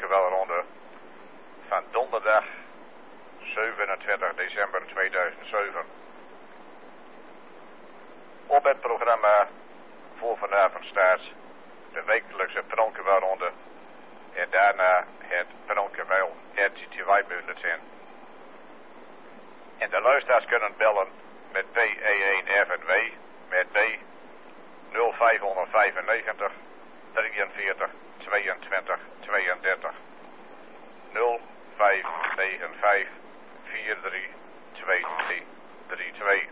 Peronkerwelronde van donderdag 27 december 2007. Op het programma voor vanavond staat de wekelijkse Peronkerwelronde en daarna het Peronkerwel RTTY-bulletin. En de luisteraars kunnen bellen met P1FNW met B 0595 43 22 32 0595 43 22 32.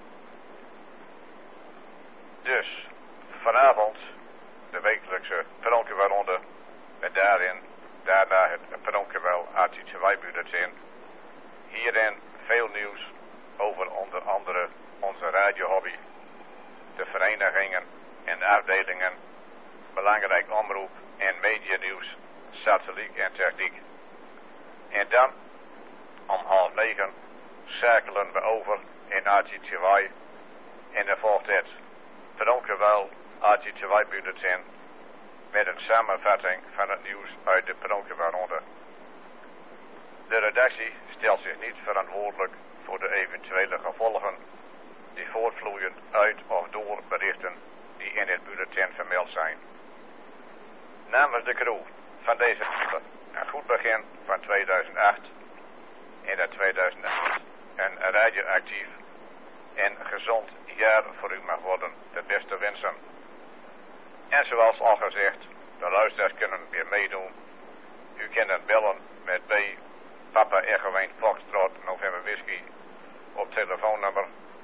Dus vanavond de wekelijkse Peronkerwelronde met daarna het Peronkerwel RTTY-bulletin. Hierin veel nieuws over onder andere onze radiohobby, de verenigingen en afdelingen, belangrijk omroep en medianieuws, satelliet en techniek. En dan om 8:30 schakelen we over in RTTY en dan volgt het Peronkerwel RTTY-bulletin met een samenvatting van het nieuws uit de Peronkerwelronde. De redactie stelt zich niet verantwoordelijk voor de eventuele gevolgen die voortvloeien uit of door berichten die in het bulletin vermeld zijn. Namens de crew van deze een goed begin van 2008 en dat 2008 een radioactief en gezond jaar voor u mag worden, de beste wensen. En zoals al gezegd, de luisteraars kunnen weer meedoen. U kunt bellen met B Papa Echo Foxtrot November Whisky op telefoonnummer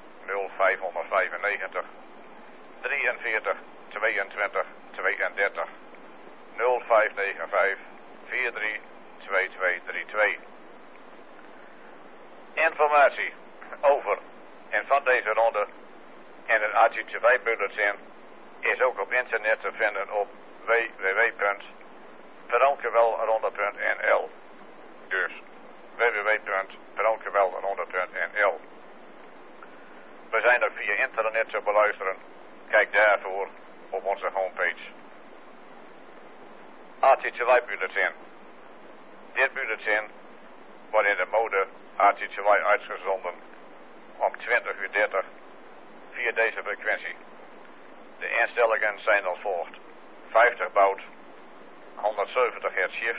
0595 43 22 32 0595 43 2232. Informatie over en van deze ronde en het RTTY-bulletin is ook op internet te vinden op www.peronkerwelronde.nl. Dus www.peronkerwelronde.nl. We zijn ook via internet te beluisteren. Kijk daarvoor op onze homepage. RTTY-bulletin. Dit bulletin wordt in de mode RTTY uitgezonden om 20:30 via deze frequentie. De instellingen zijn als volgt: 50 baud, 170 hertz shift,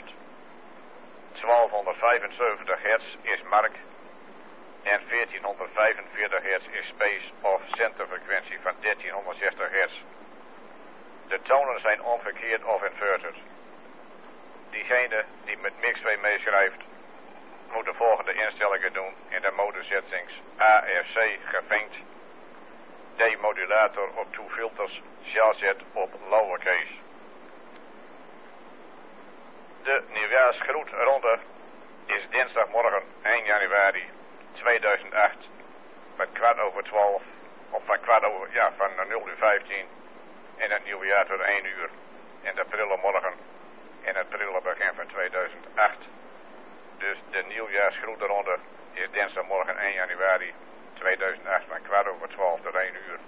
1275 hertz is mark en 1445 hertz is space of centerfrequentie van 1360 hertz. De tonen zijn omgekeerd of inverted. Diegene die met Mixway meeschrijft moet de volgende instellingen doen in de modesettings: AFC gevinkt, demodulator op 2 filters, shellset op lowercase. De nieuwjaarsgroetronde is dinsdagmorgen 1 januari 2008 met 12:15 of van 0:15 in het nieuwe jaar tot 1 uur in de prille morgen in het prille begin van 2008. Dus de nieuwjaarsgroetronde is dinsdagmorgen 1 januari 2008 van 12:15 tot 1 uur.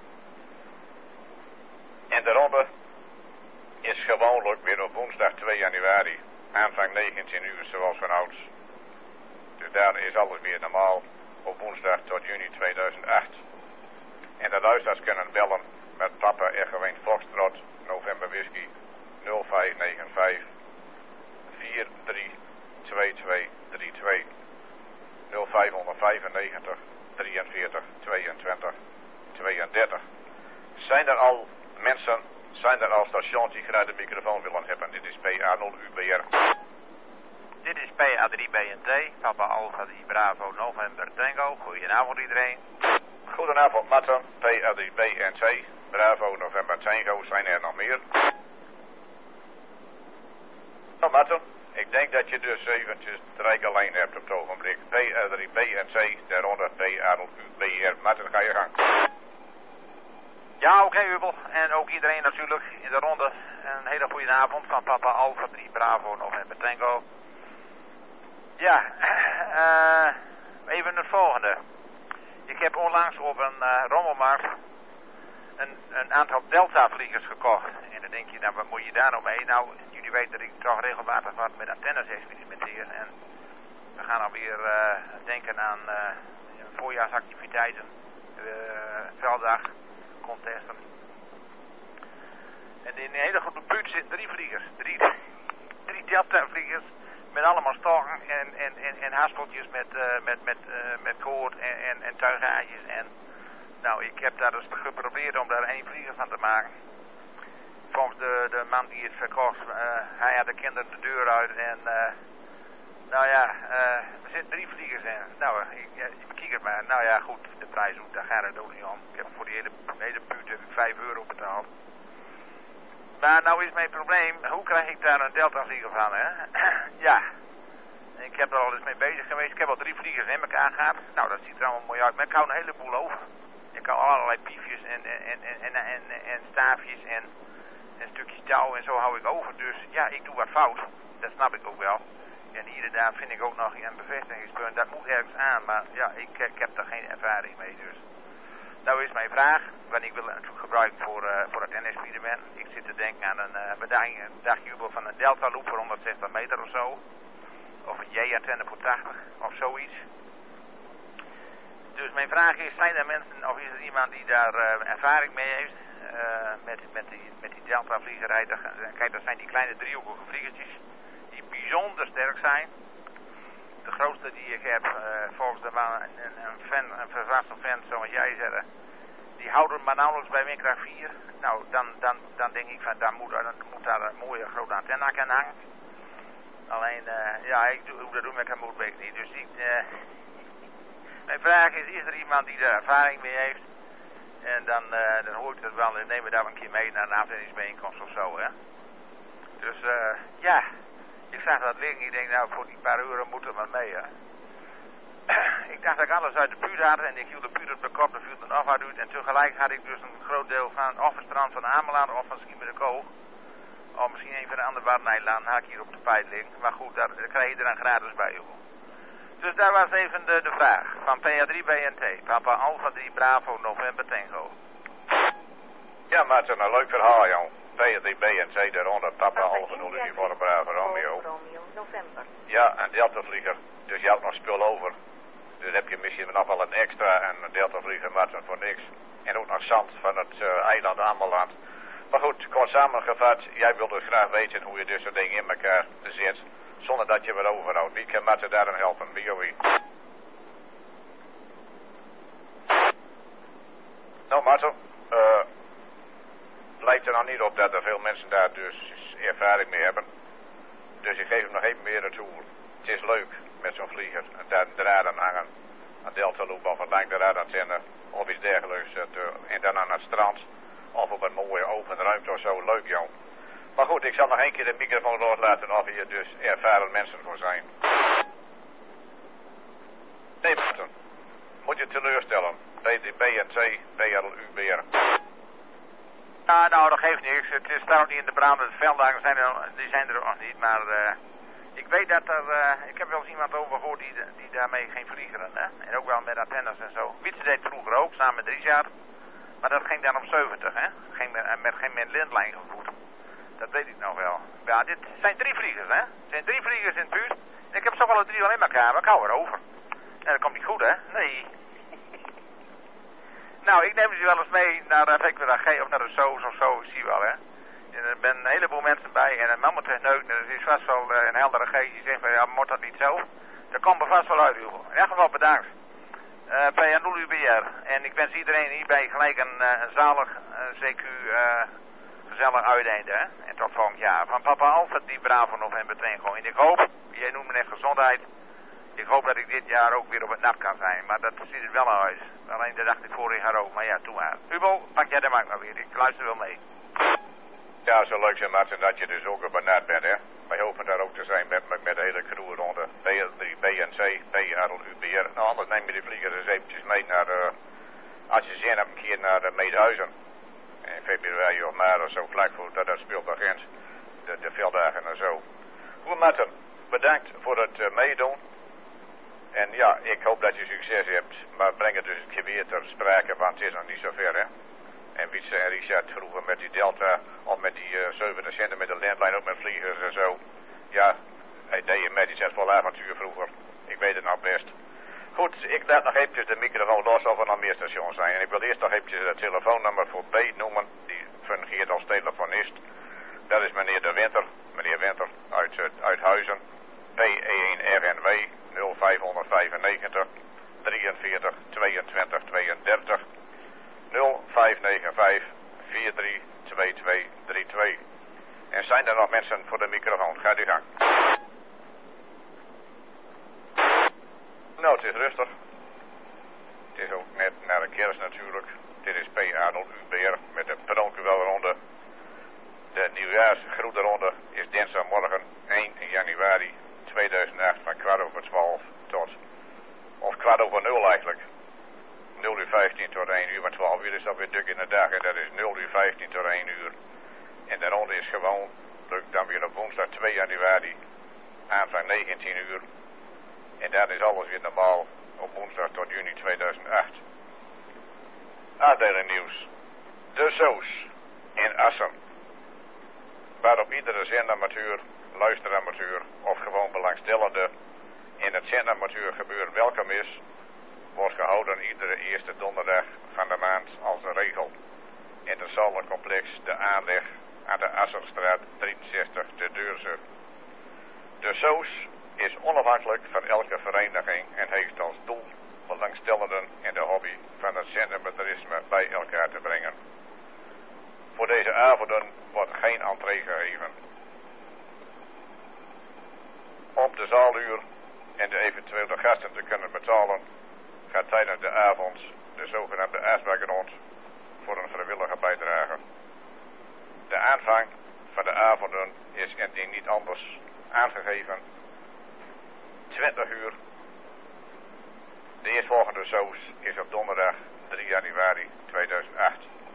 En de ronde is gewoonlijk weer op woensdag 2 januari, aanvang 19 uur zoals vanouds. Dus daar is alles weer normaal op woensdag tot juni 2008. En de luisteraars kunnen bellen met Papa Echo Foxtrot November Whisky 0595 43 22 32 0595 43 22 32. Zijn er al mensen, zijn er al stations die graag de microfoon willen hebben? Dit is PA0 UBR. Dit is PA3BNT, Papa Alpha 3 Bravo November Tango. Goedenavond iedereen. Goedenavond Matten, PA3BNT, Bravo November Tango. Zijn er nog meer? Nou Matten, ik denk dat je dus eventjes het rijk alleen hebt op het ogenblik. PA3BNT, daaronder PA0UBR. Matten, ga je gang. Ja, oké, Ubel. En ook iedereen natuurlijk in de ronde. Een hele goede avond van Papa Alpha 3 Bravo November Tango. Ja, even het volgende. Ik heb onlangs op een rommelmarkt een aantal Delta-vliegers gekocht. En dan denk je, nou wat moet je daar nou mee? Nou, jullie weten dat ik toch regelmatig wat met antennes experimenteer. En we gaan alweer denken aan voorjaarsactiviteiten, velddag, contesten. En in een hele grote buurt zitten 3 vliegers. 3 Delta-vliegers met allemaal stokken en haspeltjes met koord en tuigaatjes. En nou, ik heb daar dus geprobeerd om daar 1 vlieger van te maken. Volgens de man die het verkocht, hij had de kinderen de deur uit en nou ja, er zitten 3 vliegers in. Nou, bekijk het maar. Nou ja, goed, de prijs, daar gaat het ook niet om. Ik heb voor die hele buurt heb ik €5 betaald. Maar nou is mijn probleem, hoe krijg ik daar een Delta-vlieger van, hè? Ja, ik heb er al eens mee bezig geweest. Ik heb al 3 vliegers in elkaar gehad. Nou, dat ziet er allemaal mooi uit. Maar ik hou een heleboel over. Ik hou allerlei piefjes en staafjes en stukjes touw en zo hou ik over. Dus ja, ik doe wat fout. Dat snap ik ook wel. En hier en daar vind ik ook nog een bevestigingspunt. Dat moet ergens aan, maar ja, ik heb er geen ervaring mee. Dus nou is mijn vraag, wat ik wil natuurlijk gebruiken voor het NS-experiment. Ik zit te denken aan een dagjubel van een Delta Loop voor 160 meter of zo. Of een J-antenne voor 80 of zoiets. Dus mijn vraag is, zijn er mensen of is er iemand die daar ervaring mee heeft met die Delta-vliegerij? Kijk, dat zijn die kleine driehoekige vliegertjes die bijzonder sterk zijn. De grootste die ik heb, volgens de man, een vervaste vent zoals jij zegt, die houden maar nauwelijks bij windkracht 4. Nou, dan denk ik van, dan moet daar een mooie grote antenne aan hangen. Alleen, ja, hoe dat doen met Kamoot weet ik niet. Dus mijn vraag is er iemand die daar ervaring mee heeft? En dan hoor ik dat wel en nemen we daar een keer mee naar een afdelingsbijeenkomst of zo, hè. Dus, ja, ik zag dat liggen. Ik denk, nou, voor die paar euro moet er maar mee, hè. Ik dacht dat ik alles uit de buurt had en ik hield de buurt op de kop, dan viel het nog wat uit. En tegelijk had ik dus een groot deel van, of het strand van Ameland of van Schiermonnikoog. Of misschien een van de andere Waddeneilanden had ik hier op de pijp liggen. Maar goed, daar krijg je er dan gratis bij, joh. Dus daar was even de vraag van PA3BNT, Papa Alpha 3 Bravo November Tango. Ja, maar het is een leuk verhaal, joh. PA3BNT daaronder, Papa Alpha 0 voor Bravo Romeo. November. Ja, een Delta-vlieger. Dus je houdt nog spul over. Dus heb je misschien nog wel een extra en een Delta-vlieger, maar voor niks. En ook nog zand van het eiland Ameland. Maar goed, kort samengevat, jij wilt dus graag weten hoe je dus zo'n ding in elkaar zet, zonder dat je wat overhoudt. Wie kan Marten daarin helpen? Wie of wie? Nou Marten, lijkt er nog niet op dat er veel mensen daar dus ervaring mee hebben. Dus ik geef hem nog even meer naartoe. Het is leuk met zo'n vlieger, daar een draad aan hangen, een Delta Loop of een lange draadantenne of iets dergelijks. En dan aan het strand. Of op een mooie open ruimte of zo. Leuk, joh. Maar goed, ik zal nog één keer de microfoon loslaten of hier dus ervaren mensen voor zijn. Nee, Marten. Moet je teleurstellen. BNC, BLUBR. Ja, nou, dat geeft niks. Het is trouwens niet in de brandende velddagen, die zijn er ook nog niet. Maar ik weet dat ik heb wel eens iemand over gehoord die daarmee ging vliegen. Hè? En ook wel met antennes en zo. Wietse deed vroeger ook, samen met Richard. Maar dat ging dan op 70, hè? Met geen lindlijn gevoerd. Dat weet ik nog wel. Ja, dit zijn 3 vliegers, hè? Het zijn 3 vliegers in het buurt. En ik heb zo wel 3 al in elkaar, maar ik hou erover. En dat komt niet goed, hè? Nee. Nou, ik neem ze wel eens mee naar de G of naar de Soos of zo, ik zie wel, hè? En er zijn een heleboel mensen bij en een mammutechneut, en er is vast wel een heldere geest die zegt van, ja, moet dat niet zo? Dat komt er vast wel uit, Hugo. In elk geval bedankt. PA0UBR. En ik wens iedereen hierbij gelijk een zalig, CQ, gezellig uiteinde, hè? En tot volgend jaar. Van Papa Alpha die Bravo November Tango. En ik hoop, jij noemt me net gezondheid, ik hoop dat ik dit jaar ook weer op het nat kan zijn. Maar dat ziet er wel uit. Alleen dat dacht ik vorig jaar ook. Maar ja, doe maar. Hugo, pak jij de markt maar weer. Ik luister wel mee. Ja, zo leuk zijn Marten dat je dus ook op het nat bent, hè. Wij hopen daar ook te zijn met de hele crew ronde. BNC, PRLUBR. Nou, anders neem je die vlieger eens eventjes mee naar, als je zin hebt, een keer naar Meedhuizen. In februari of maart of zo, vlak voor dat speelt begint. De velddagen en zo. Goed, Marten, bedankt voor het meedoen. En ja, ik hoop dat je succes hebt. Maar breng het dus een keer weer ter sprake, want het is nog niet zo ver, hè. En Wietse en Richard vroeger met die Delta of met die 7 centen met de landlijn ook met vliegers en zo. Ja, hij deed met iets vol avontuur vroeger. Ik weet het nou best. Goed, ik laat nog eventjes de microfoon los of er nog meer stations zijn. En ik wil eerst nog eventjes het telefoonnummer voor B noemen. Die fungeert als telefonist. Dat is meneer De Winter. Meneer Winter uit Huizen. P1RNW 0595 43 22 32 0595 43 22 32. En zijn er nog mensen voor de microfoon? Gaat u gang. Nou, het is rustig. Het is ook net naar de kerst natuurlijk. Dit is P8UBR met de pedonkuwelronde. De nieuwjaarsgroetenronde is dinsdagmorgen 1 januari 2008 van 12:15 tot, of 12:00 eigenlijk. 0:15 tot 1 uur, maar 12 uur is dat weer druk in de dag en dat is 0:15 tot 1 uur. En de ronde is gewoon, lukt dan weer op woensdag 2 januari, aanvang 19 uur. En dat is alles weer normaal op woensdag tot juni 2008. Aandelen nieuws. De Soos in Assen. Waarop iedere zendamateur, luisteramateur of gewoon belangstellende in het zendamateur gebeuren welkom is, wordt gehouden iedere eerste donderdag van de maand als een regel. In het zoldercomplex De Aanleg aan de Assenstraat 63 te Deurze. De Soos is onafhankelijk van elke vereniging en heeft als doel belangstellenden in de hobby van het zendermetrisme bij elkaar te brengen. Voor deze avonden wordt geen entree gegeven. Om de zaaluur en de eventuele gasten te kunnen betalen, gaat tijdens de avond de zogenaamde asbak rond voor een vrijwillige bijdrage. De aanvang van de avonden is indien niet anders aangegeven 20 uur. De eerstvolgende Soos is op donderdag 3 januari 2008.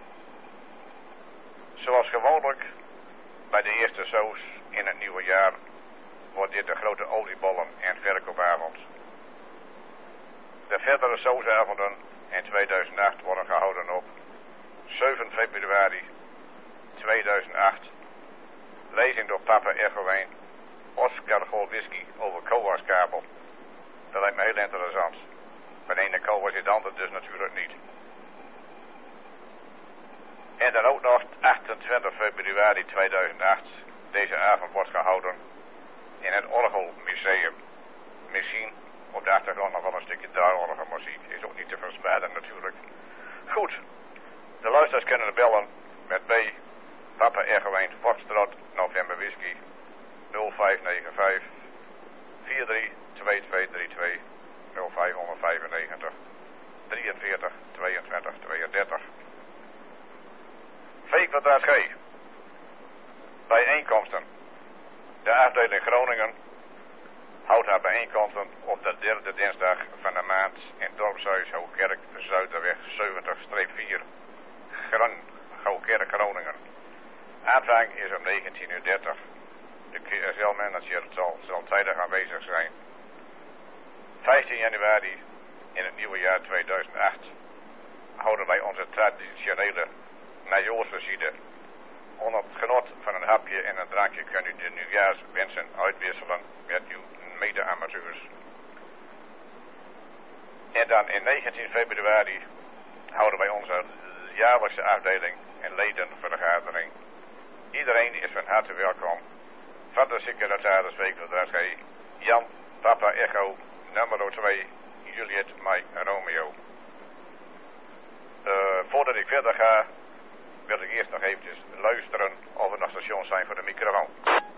Zoals gewoonlijk bij de eerste Soos in het nieuwe jaar wordt dit de grote oliebollen en verkoopavond. De verdere Soosavonden in 2008 worden gehouden op 7 februari 2008. Lezing door Papa Echo 1, Oscar Gol Whisky over Coaskabel. Dat lijkt me heel interessant. Bij de ene Coas is het ander dus natuurlijk niet. En dan ook nog 28 februari 2008. Deze avond wordt gehouden in het Orgelmuseum. Misschien op de achtergrond nog wel een stukje draaiorgelmuziek. Is ook niet te verspreiden natuurlijk. Goed. De luisteraars kunnen bellen met B. Papa Echo 1 Foxtrot November Whisky 0595 432232 0595 43 22 32. V²G. Bijeenkomsten. De afdeling Groningen houdt haar bijeenkomsten op de derde dinsdag van de maand in dorpshuis Hoogkerk Zuiderweg 70-4 Hoogkerk Groningen. Aanvang is om 19:30. De QSL-manager zal tijdig aanwezig zijn. 15 januari in het nieuwe jaar 2008 houden wij onze traditionele najoorsvisite. Onder het genot van een hapje en een drankje kunt u de nieuwjaarswensen uitwisselen met uw mede-amateurs. En dan in 19 februari houden wij onze jaarlijkse afdeling en ledenvergadering. Iedereen is van harte welkom. Van de secretaris V²G, Jan, Papa Echo, nummer 2, Juliet, Mike, Romeo. Voordat ik verder ga, wil ik eerst nog eventjes luisteren of er nog stations zijn voor de microfoon.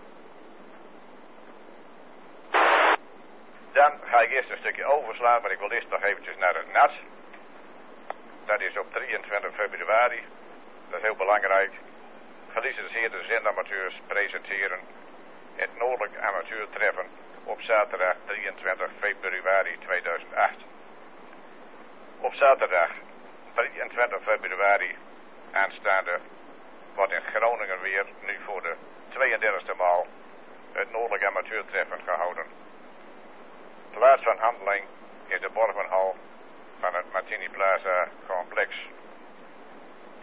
Dan ga ik eerst een stukje overslaan, maar ik wil eerst nog eventjes naar het NAT. Dat is op 23 februari. Dat is heel belangrijk. Gelicentieerde zendamateurs presenteren het Noordelijk Amateurtreffen op zaterdag 23 februari 2008. Op zaterdag 23 februari aanstaande wordt in Groningen weer, nu voor de 32e maal, het Noordelijk Amateurtreffen gehouden. Plaats van handeling is de Borgenhal van het Martini Plaza complex. Veel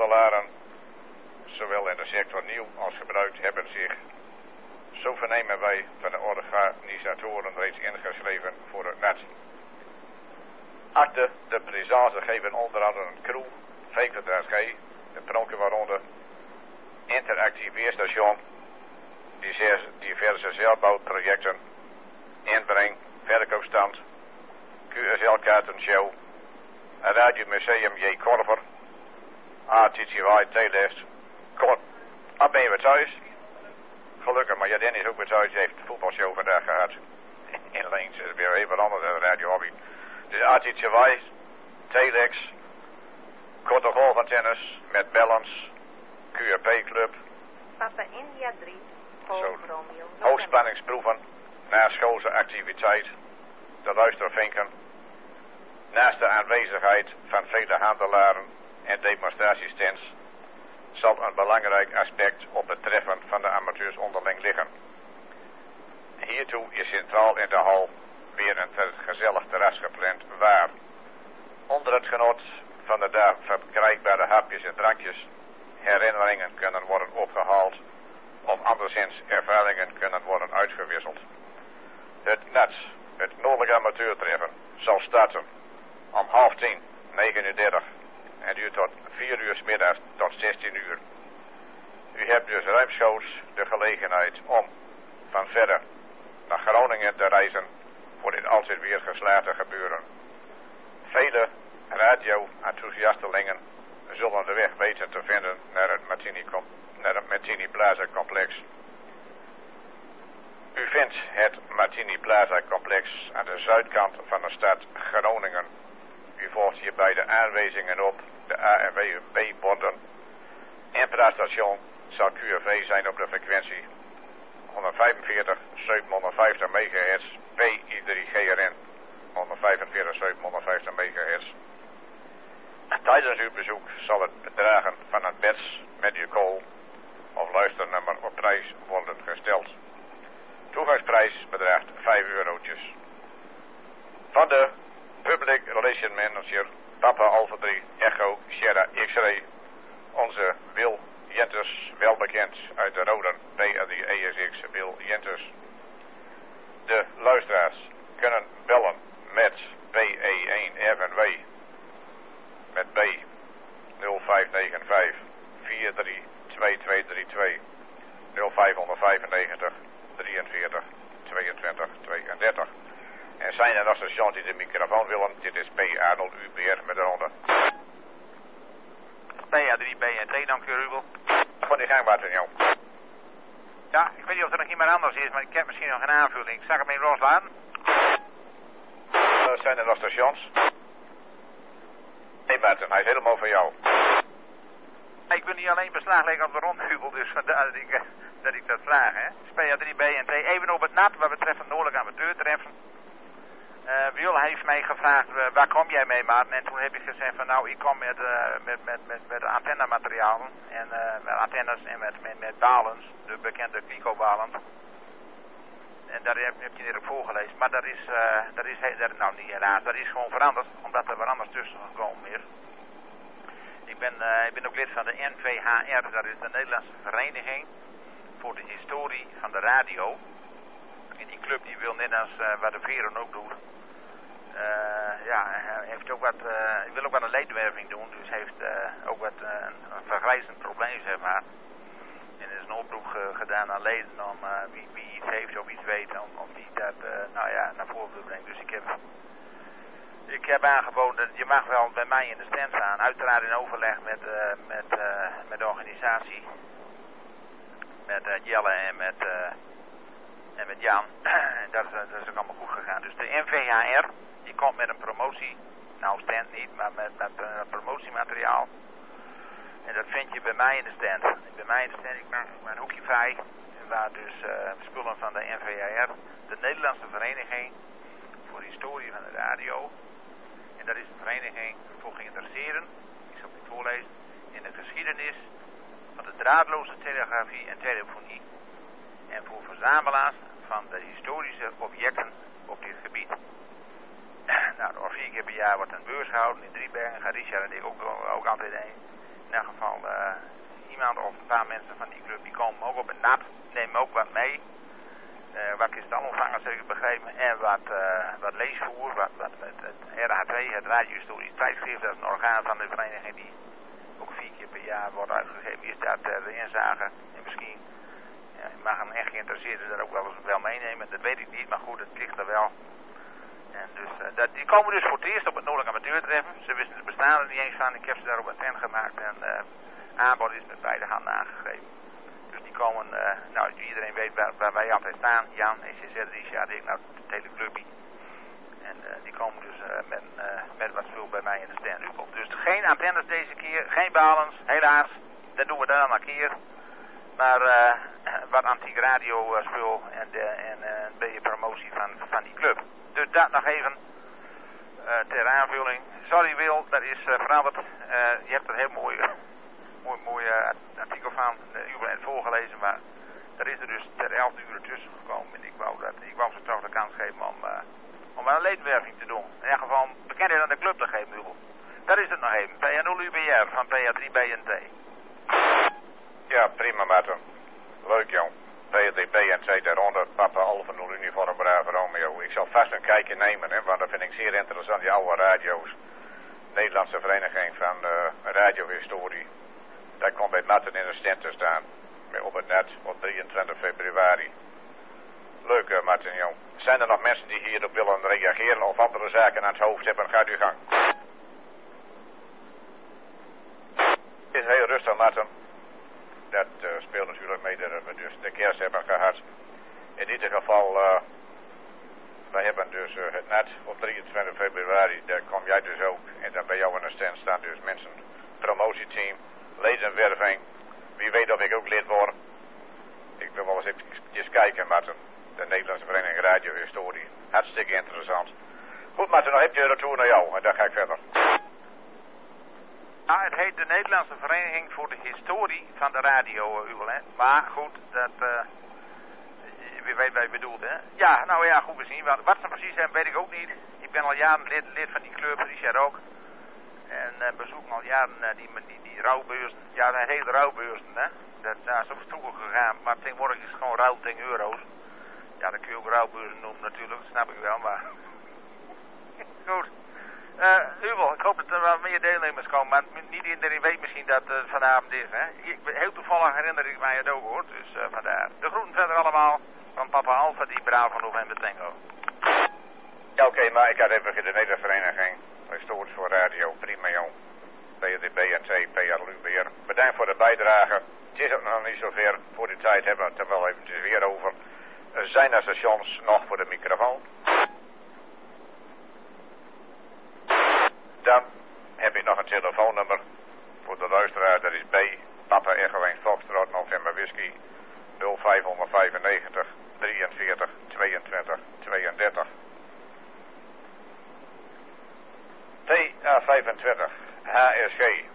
handelaren, zowel in de sector nieuw als gebruikt, hebben zich, zo vernemen wij van de organisatoren, reeds ingeschreven voor het net. Akte de présence geven onder andere een crew, VVTSG, de pronken waaronder interactief weerstation, diverse zeilbootprojecten, inbreng, verkoopstand, QSL-kaartenshow, een radiomuseum J. Korver, ATTY, Telest. Kort, dan ben je weer thuis. Gelukkig, maar ja, Dennis is ook weer thuis. Die heeft de voetbalshow vandaag gehad. In Leens is weer even anders dan de radio hobby. Dus ATTY, Telex, korte golventennis met balance, QRP Club. Papa India 3, Golf Romeo. Hoogspanningsproeven, naschoolse activiteit, de luistervinken. Naast de aanwezigheid van vele handelaren en demonstratiestands zal een belangrijk aspect op het treffen van de amateurs onderling liggen. Hiertoe is centraal in de hal weer een gezellig terras gepland waar onder het genot van de daar verkrijgbare hapjes en drankjes herinneringen kunnen worden opgehaald of anderszins ervaringen kunnen worden uitgewisseld. Het NATS, het Noordelijk Amateurtreffen, zal starten om 9:30 en duurt tot 4 uur 's middags tot 16 uur. U hebt dus ruimschoots de gelegenheid om van verder naar Groningen te reizen voor dit altijd weer geslaagde gebeuren. Vele radio-enthousiastelingen zullen de weg weten te vinden naar het Martini Plaza complex. U vindt het Martini Plaza complex aan de zuidkant van de stad Groningen. U volgt hierbij de aanwijzingen op de ANWB-borden. Inpraatstation zal QRV zijn op de frequentie 145 750 MHz PI3GRN 145 750 MHz. Tijdens uw bezoek zal het bedragen van het beds met uw call of luisternummer op prijs worden gesteld. Toegangsprijs bedraagt 5 eurotjes. Van de Public Relation Manager Papa Alpha 3 Echo Sierra X-Ray, onze Wil Jentes, wel bekend uit de Roden B3 ESX Wil Jentes. De luisteraars kunnen bellen met PE1 FNW met B 0595 432232 0595 43 22 32. En zijn er nog stations die de microfoon willen? Dit is P. Arnold UBR met de ronde. PA3, BNT, dank u Ruben. Gewoon die gang buiten jou. Ja, ik weet niet of er nog iemand anders is, maar ik heb misschien nog een aanvulling. Ik zag hem in loslaten. Zijn er nog stations? Nee, Maarten, hij is helemaal van jou. Ik wil niet alleen beslag leggen op de rondhubel, dus vandaar dat ik dat vraag. Hè. PA3, BNT, even op het nat wat betreft het Noordelijk Amateurtreffen. Wil heeft mij gevraagd, waar kom jij mee, Maarten? En toen heb ik gezegd van nou, ik kom met antennematerialen en met antennes en met balens, de bekende Kliko-balens. En daar heb je net op voorgelezen. Maar dat is nou niet helaas, dat is gewoon veranderd, omdat er wat anders tussen gekomen is. Ik ben ook lid van de NVHR, dat is de Nederlandse Vereniging voor de Historie van de Radio. En die club die wil net als wat de Veren ook doet. Heeft ook wat, wil ook wat een leedwerving doen, dus heeft ook wat een vergrijzend probleem, zeg maar. En er is een oproep gedaan aan leden om wie iets heeft of iets weet, om die dat naar voren te brengen. Dus ik heb aangeboden, je mag wel bij mij in de stand staan, uiteraard in overleg met de organisatie, met Jelle en met Jan. En dat is ook allemaal goed gegaan. Dus de NVHR, die komt met een promotie, nou stand niet, maar met promotiemateriaal. En dat vind je bij mij in de stand. Bij mij in de stand, ik maak een hoekje vrij, waar dus spullen van de NVHR, de Nederlandse Vereniging voor de Historie van de Radio. En dat is een vereniging voor geïnteresseerden, ik zal het voorlezen, in de geschiedenis van de draadloze telegrafie en telefonie. En voor verzamelaars van de historische objecten op dit gebied. Nou, 4 keer per jaar wordt een beurs gehouden in Driebergen. Gaat Richard en ik ook altijd heen. elk geval iemand of een paar mensen van die club die komen ook op het nat, nemen ook wat mee. Wat kristalontvangers heb ik begrepen en wat leesvoer, wat het RHT, het radiohistorisch tijdschrift, dat is een orgaan van de vereniging die ook 4 keer per jaar wordt uitgegeven. Is dat de inzage en misschien mag een echt geïnteresseerde dat ook wel meenemen, dat weet ik niet, maar goed, het ligt er wel. En dus, die komen dus voor het eerst op het Noordelijk Amateurtreffen. Ze wisten het bestaan er niet eens van, ik heb ze daar op een tent gemaakt en aanbod is met beide handen aangegeven. Dus die komen, nou iedereen weet waar wij altijd staan, Jan, ECZ, Richard, ik, nou het hele clubje. En die komen dus met wat spul bij mij in de stand. Dus geen antennes deze keer, geen balans, helaas, dat doen we dan een keer. Maar wat antiek radio spul en een beetje promotie van die club. Dus dat nog even ter aanvulling. Sorry Wil, dat is veranderd. Je hebt er heel mooi artikel van u voorgelezen, maar dat is er dus ter 11 uur tussen gekomen. En ik wou ze toch de kans geven om een ledenwerving te doen. In ieder geval bekendheid aan de club te geven, Hugo. Dat is het nog even. PA0 UBR van PA3BNT. Ja, prima, Martin. Leuk, jong. PA3BNT daaronder, Papa Alpha 0 Uniform Bravo Romeo. Ik zal vast een kijkje nemen, hè, want dat vind ik zeer interessant, die oude radio's. Nederlandse Vereniging van Radiohistorie. Daar komt bij Martin in de stand te staan. Op het net op 23 februari. Leuk, Martin, jong. Zijn er nog mensen die hierop willen reageren of andere zaken aan het hoofd hebben? Gaat uw gang. Het is heel rustig, Martin. Dat speelt natuurlijk mee dat we dus de kerst hebben gehad. In ieder geval, wij hebben dus het net op 23 februari, daar kom jij dus ook. En dan bij jou in de stand staan dus mensen, promotieteam, ledenwerving. Wie weet of ik ook lid word. Ik wil wel eens even kijken, Martin. De Nederlandse Vereniging Radiohistorie. Hartstikke interessant. Goed, Martin, dan heb je retour naar jou en dan ga ik verder. Nou, het heet de Nederlandse Vereniging voor de Historie van de Radio, Hugo, hè. Maar goed, dat, wie weet wat je bedoelt, hè. Ja, nou ja, goed gezien. Wat ze precies hebben, weet ik ook niet. Ik ben al jaren lid van die club, Richard ook. En bezoek al jaren die rouwbeurzen. Ja, dat heet rouwbeurzen, hè. Dat is ook vroeger gegaan, maar tegenwoordig is het gewoon ruil tegen euro's. Ja, dat kun je ook rouwbeurzen noemen natuurlijk, dat snap ik wel, maar... Goed. Hugo, ik hoop dat er wel meer deelnemers komen, maar niet iedereen weet misschien dat het vanavond is, hè. Heel toevallig herinner ik mij het ook, hoor, dus vandaar. De groeten verder allemaal van Papa Alpha, die Bravo November Tango. Ja, oké, maar ik had even de Nederlandse Vereniging Historisch voor Radio, prima jong. PADB&T, PRLU weer. Bedankt voor de bijdrage. Het is ook nog niet zo ver. Voor die tijd hebben we het er wel eventjes weer over. Zijn er stations nog voor de microfoon? Dan heb ik nog een telefoonnummer voor de luisteraar. Dat is B, Papa Echo 1 Foxtrot November Whisky 0595 43 22 32. TA25 HSG.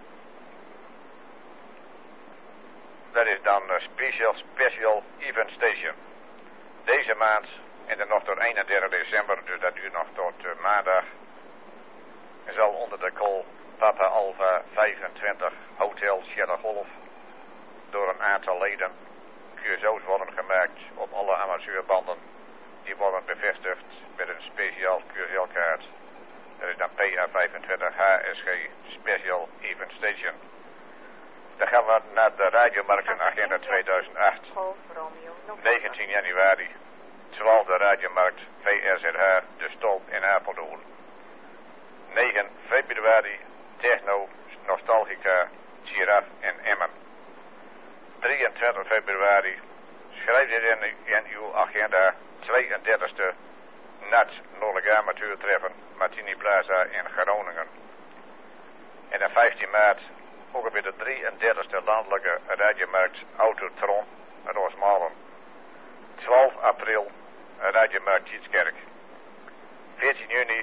Dat is dan Special Event Station. Deze maand en dan nog tot 31 december, dus dat duurt nog tot maandag. En zal onder de call Papa Alpha 25 Hotel Sierra Golf door een aantal leden QSO's worden gemaakt op alle amateurbanden. Die worden bevestigd met een speciaal QSL-kaart. Dat is dan PA25 HSG Special Event Station. Dan gaan we naar de radiomarkten agenda 2008. 19 januari. 12e radiomarkt VRZH De Stolp in Apeldoorn. 9 februari Techno Nostalgica Giraf in Emmen. 23 februari. Schrijf dit in uw agenda. 32e Nat Noordelijk Amateurtreffen Martini Plaza in Groningen. En dan 15 maart ook weer de 33e landelijke radiomarkt Autotron Roosmalen. 12 april radiomarkt Tjitskerk. 14 juni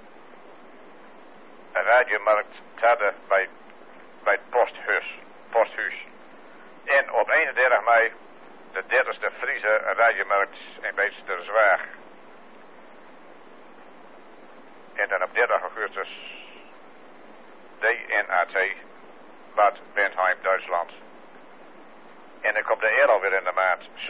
radiomarkt Tadde bij het Posthuis. En op 31 mei de 30e Friese radiomarkt in Beesterzwaag. En dan op 30 augustus DNAT Bad Ben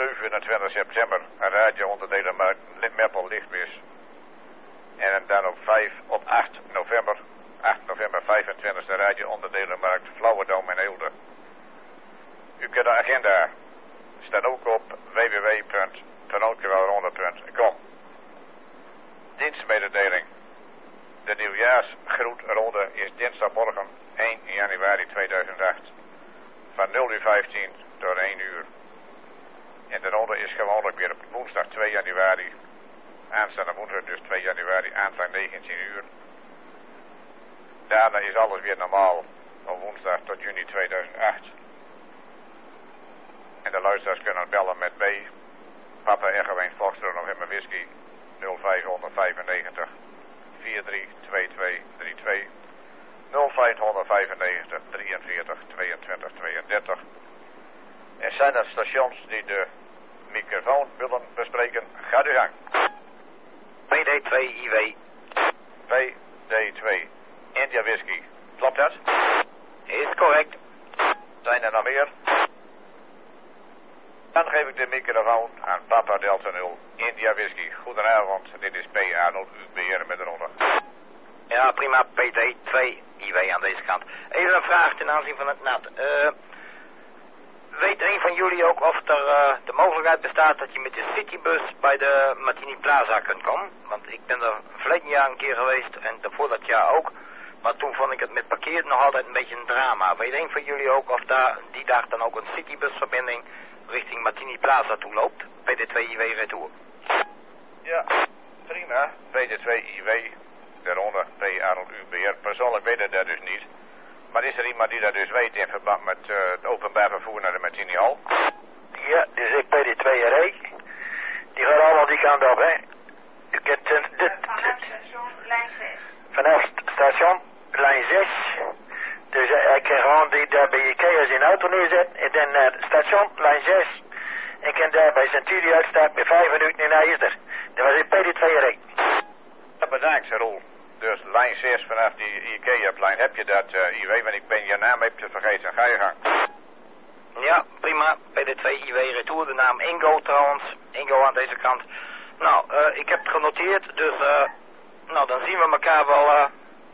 27 september een radioonderdelenmarkt Meppel Lichtmis. En dan op 8 november 25 de radioonderdelenmarkt Flauwedam en Eelde. U kunt de agenda staat ook op www.penonkevelronde.com. Dienstmededeling. De nieuwjaarsgroetronde is dinsdagmorgen 1 januari 2008 van 0:15 tot 1 uur. En de ronde is gewoonlijk weer op woensdag 2 januari, aanstaande woensdag dus 2 januari, aanvang 19 uur. Daarna is alles weer normaal op woensdag tot juni 2008. En de luisteraars kunnen bellen met B, Papa Echo 1 Foxtrot November Whisky 0595 432232 0595 43 22 32. En zijn er stations die de microfoon willen bespreken? Gaat u gang. PD2IW. PD2 India Whisky. Klopt dat? Is correct. Zijn er nog meer? Dan geef ik de microfoon aan Papa Delta 0 India Whisky. Goedenavond, dit is P. Arnold, uw beheerder met de ronde. Ja, prima. PD2IW aan deze kant. Even een vraag ten aanzien van het nat. Weet een van jullie ook of er de mogelijkheid bestaat dat je met de citybus bij de Martini Plaza kunt komen? Want ik ben er verleden jaar een keer geweest en daarvoor dat jaar ook. Maar toen vond ik het met parkeren nog altijd een beetje een drama. Weet een van jullie ook of daar die dag dan ook een citybusverbinding richting Martini Plaza toe loopt? PD2IW retour. Ja, prima. PD2IW, de ronde P. Arnold, uw beheer. Persoonlijk weet ik dat dus niet. Maar is er iemand die dat dus weet in verband met het openbaar vervoer naar de Martini Hall? Ja, dus ik PD2RE. Die gaat allemaal die kant op, hè. U kent Vanaf station lijn 6. vanaf station lijn 6. Dus hij kan gewoon die daar bij Ikea zijn auto neerzetten en dan naar station lijn 6. En kan daar bij Centurie uitstappen met 5 minuten in IJsder. Dat was in PD2RE. Bedankt, Roel. Dus lijn 6 vanaf die Ikea-plein. Heb je dat, IW? Want ik ben je naam even vergeten. Ga je gang. Ja, prima. PD2IW retour. De naam Ingo trouwens. Ingo aan deze kant. Nou, ik heb het genoteerd. Dus, nou, dan zien we elkaar wel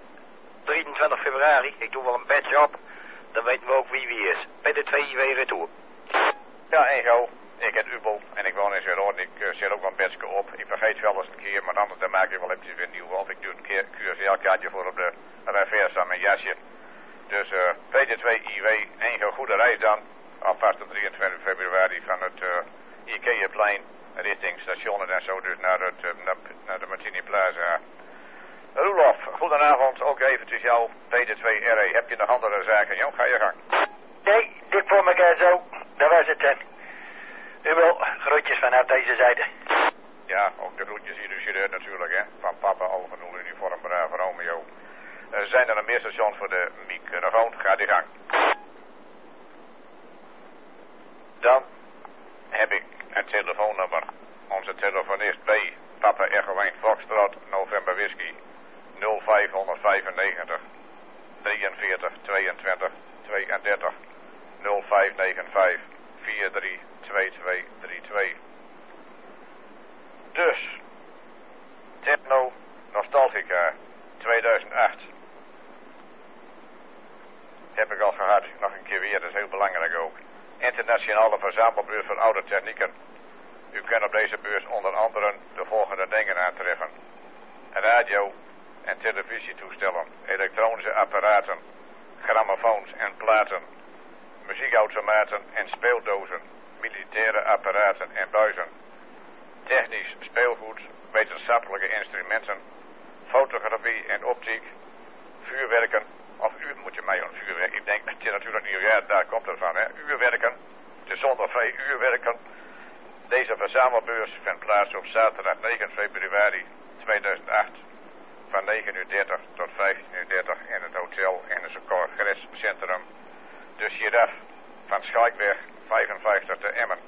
23 februari. Ik doe wel een badge op. Dan weten we ook wie is. PD2IW retour. Ja, Ingo. Ik heet Ubel en ik woon in Zeeroord. Ik zet ook wel een bedje op. Ik vergeet wel eens een keer, maar anders dan maak ik wel eventjes weer nieuw. Of ik doe een keer QSL-kaartje voor op de reverse aan mijn jasje. Dus PD2IW, Ingo, goede reis dan. Alvast op 23 februari van het Ikea-plein richting stationen en zo, dus naar de Martini Plaza. Roelof, goedenavond. Ook eventjes jou, PD2RE. Heb je nog andere zaken, jong? Ga je gang. Nee, dik voor elkaar zo. Dat was het dan. U wil groetjes vanaf deze zijde. Ja, ook de groetjes hier dus natuurlijk, hè. Van Papa Alfa 0 uniform Bravo Romeo. Zijn er nog meer stations voor de microfoon? Ga die gang. Dan heb ik een telefoonnummer. Onze telefonist B. Papa Echo 1 Foxtrot November Whisky 0595 43 22 32 0595 43 2232. Dus, Techno Nostalgica 2008. Heb ik al gehad, nog een keer weer, dat is heel belangrijk ook. Internationale verzamelbeurs voor oude technieken. U kunt op deze beurs onder andere de volgende dingen aantreffen: radio- en televisietoestellen, elektronische apparaten, grammofoons en platen, muziekautomaten en speeldozen, militaire apparaten en buizen, technisch speelgoed, wetenschappelijke instrumenten, fotografie en optiek, vuurwerken, of moet je mij een vuurwerk, ik denk dat je natuurlijk niet, ja, daar komt het van, hè, uurwerken, de zondag-vrij uurwerken. Deze verzamelbeurs vindt plaats op zaterdag 9 februari 2008 van 9:30 tot 15:30 in het hotel in het congrescentrum De Giraf van Schaaikweg 55 te Emmen.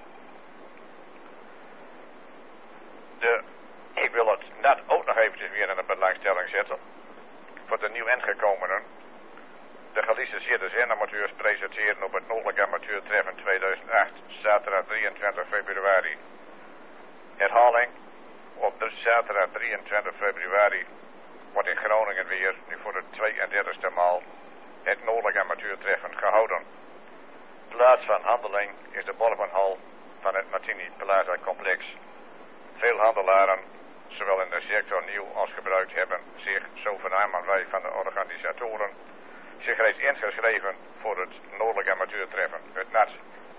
Ik wil het net ook nog eventjes weer in de belangstelling zetten voor de nieuw ingekomenen. De gelicenseerde zendamateurs presenteren op het Noordelijk Amateurtreffen 2008, zaterdag 23 februari. Herhaling, op de zaterdag 23 februari wordt in Groningen weer, nu voor de 32e maal, het Noordelijk Amateurtreffen gehouden. Plaats van handeling is de Borgenhal van het Martini Plaza complex. Veel handelaren, zowel in de sector nieuw als gebruikt, hebben zich, zo vernamen wij van de organisatoren, zich reeds ingeschreven voor het Noordelijk Amateurtreffen, het NAT.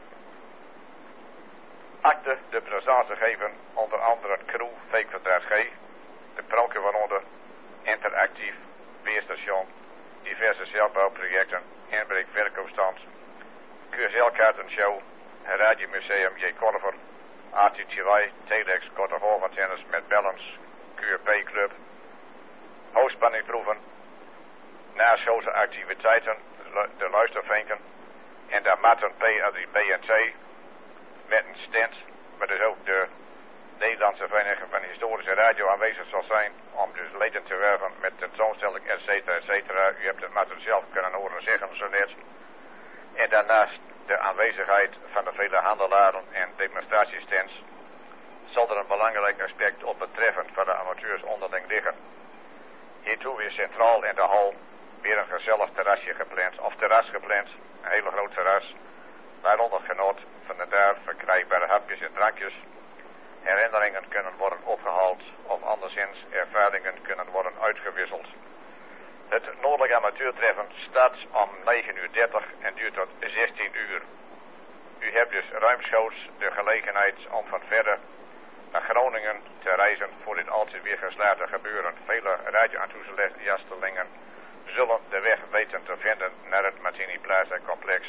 Akte de presentatie geven onder andere crew V2G, de Pronke waaronder interactief weerstation, diverse zelfbouwprojecten, inbreek verkoopstand, QSL-kaartenshow, radiomuseum J. Korver, RTTY, Telex, korte golfantennes met balance, QRP Club, hoogspanningproeven, naschoolse activiteiten, de luistervinken en de matten P3B en C met een stand, maar dus ook de Nederlandse Vereniging van Historische Radio aanwezig zal zijn om dus leden te werven met tentoonstelling etc. U hebt het maar zelf kunnen horen zeggen zo net. En daarnaast de aanwezigheid van de vele handelaren en demonstratiestands zal er een belangrijk aspect op het treffen van de amateurs onderling liggen. Hiertoe weer centraal in de hal weer een gezellig terrasje gepland, of terras gepland, een hele groot terras, waaronder genot van de daar verkrijgbare hapjes en drankjes, herinneringen kunnen worden opgehaald of anderszins ervaringen kunnen worden uitgewisseld. Het Noordelijk Amateurtreffen start om 9:30 en duurt tot 16 uur. U hebt dus ruimschoots de gelegenheid om van verder naar Groningen te reizen voor dit altijd weer geslaagde gebeuren. Vele radio-enthousiastelingen zullen de weg weten te vinden naar het Martini Plaza complex.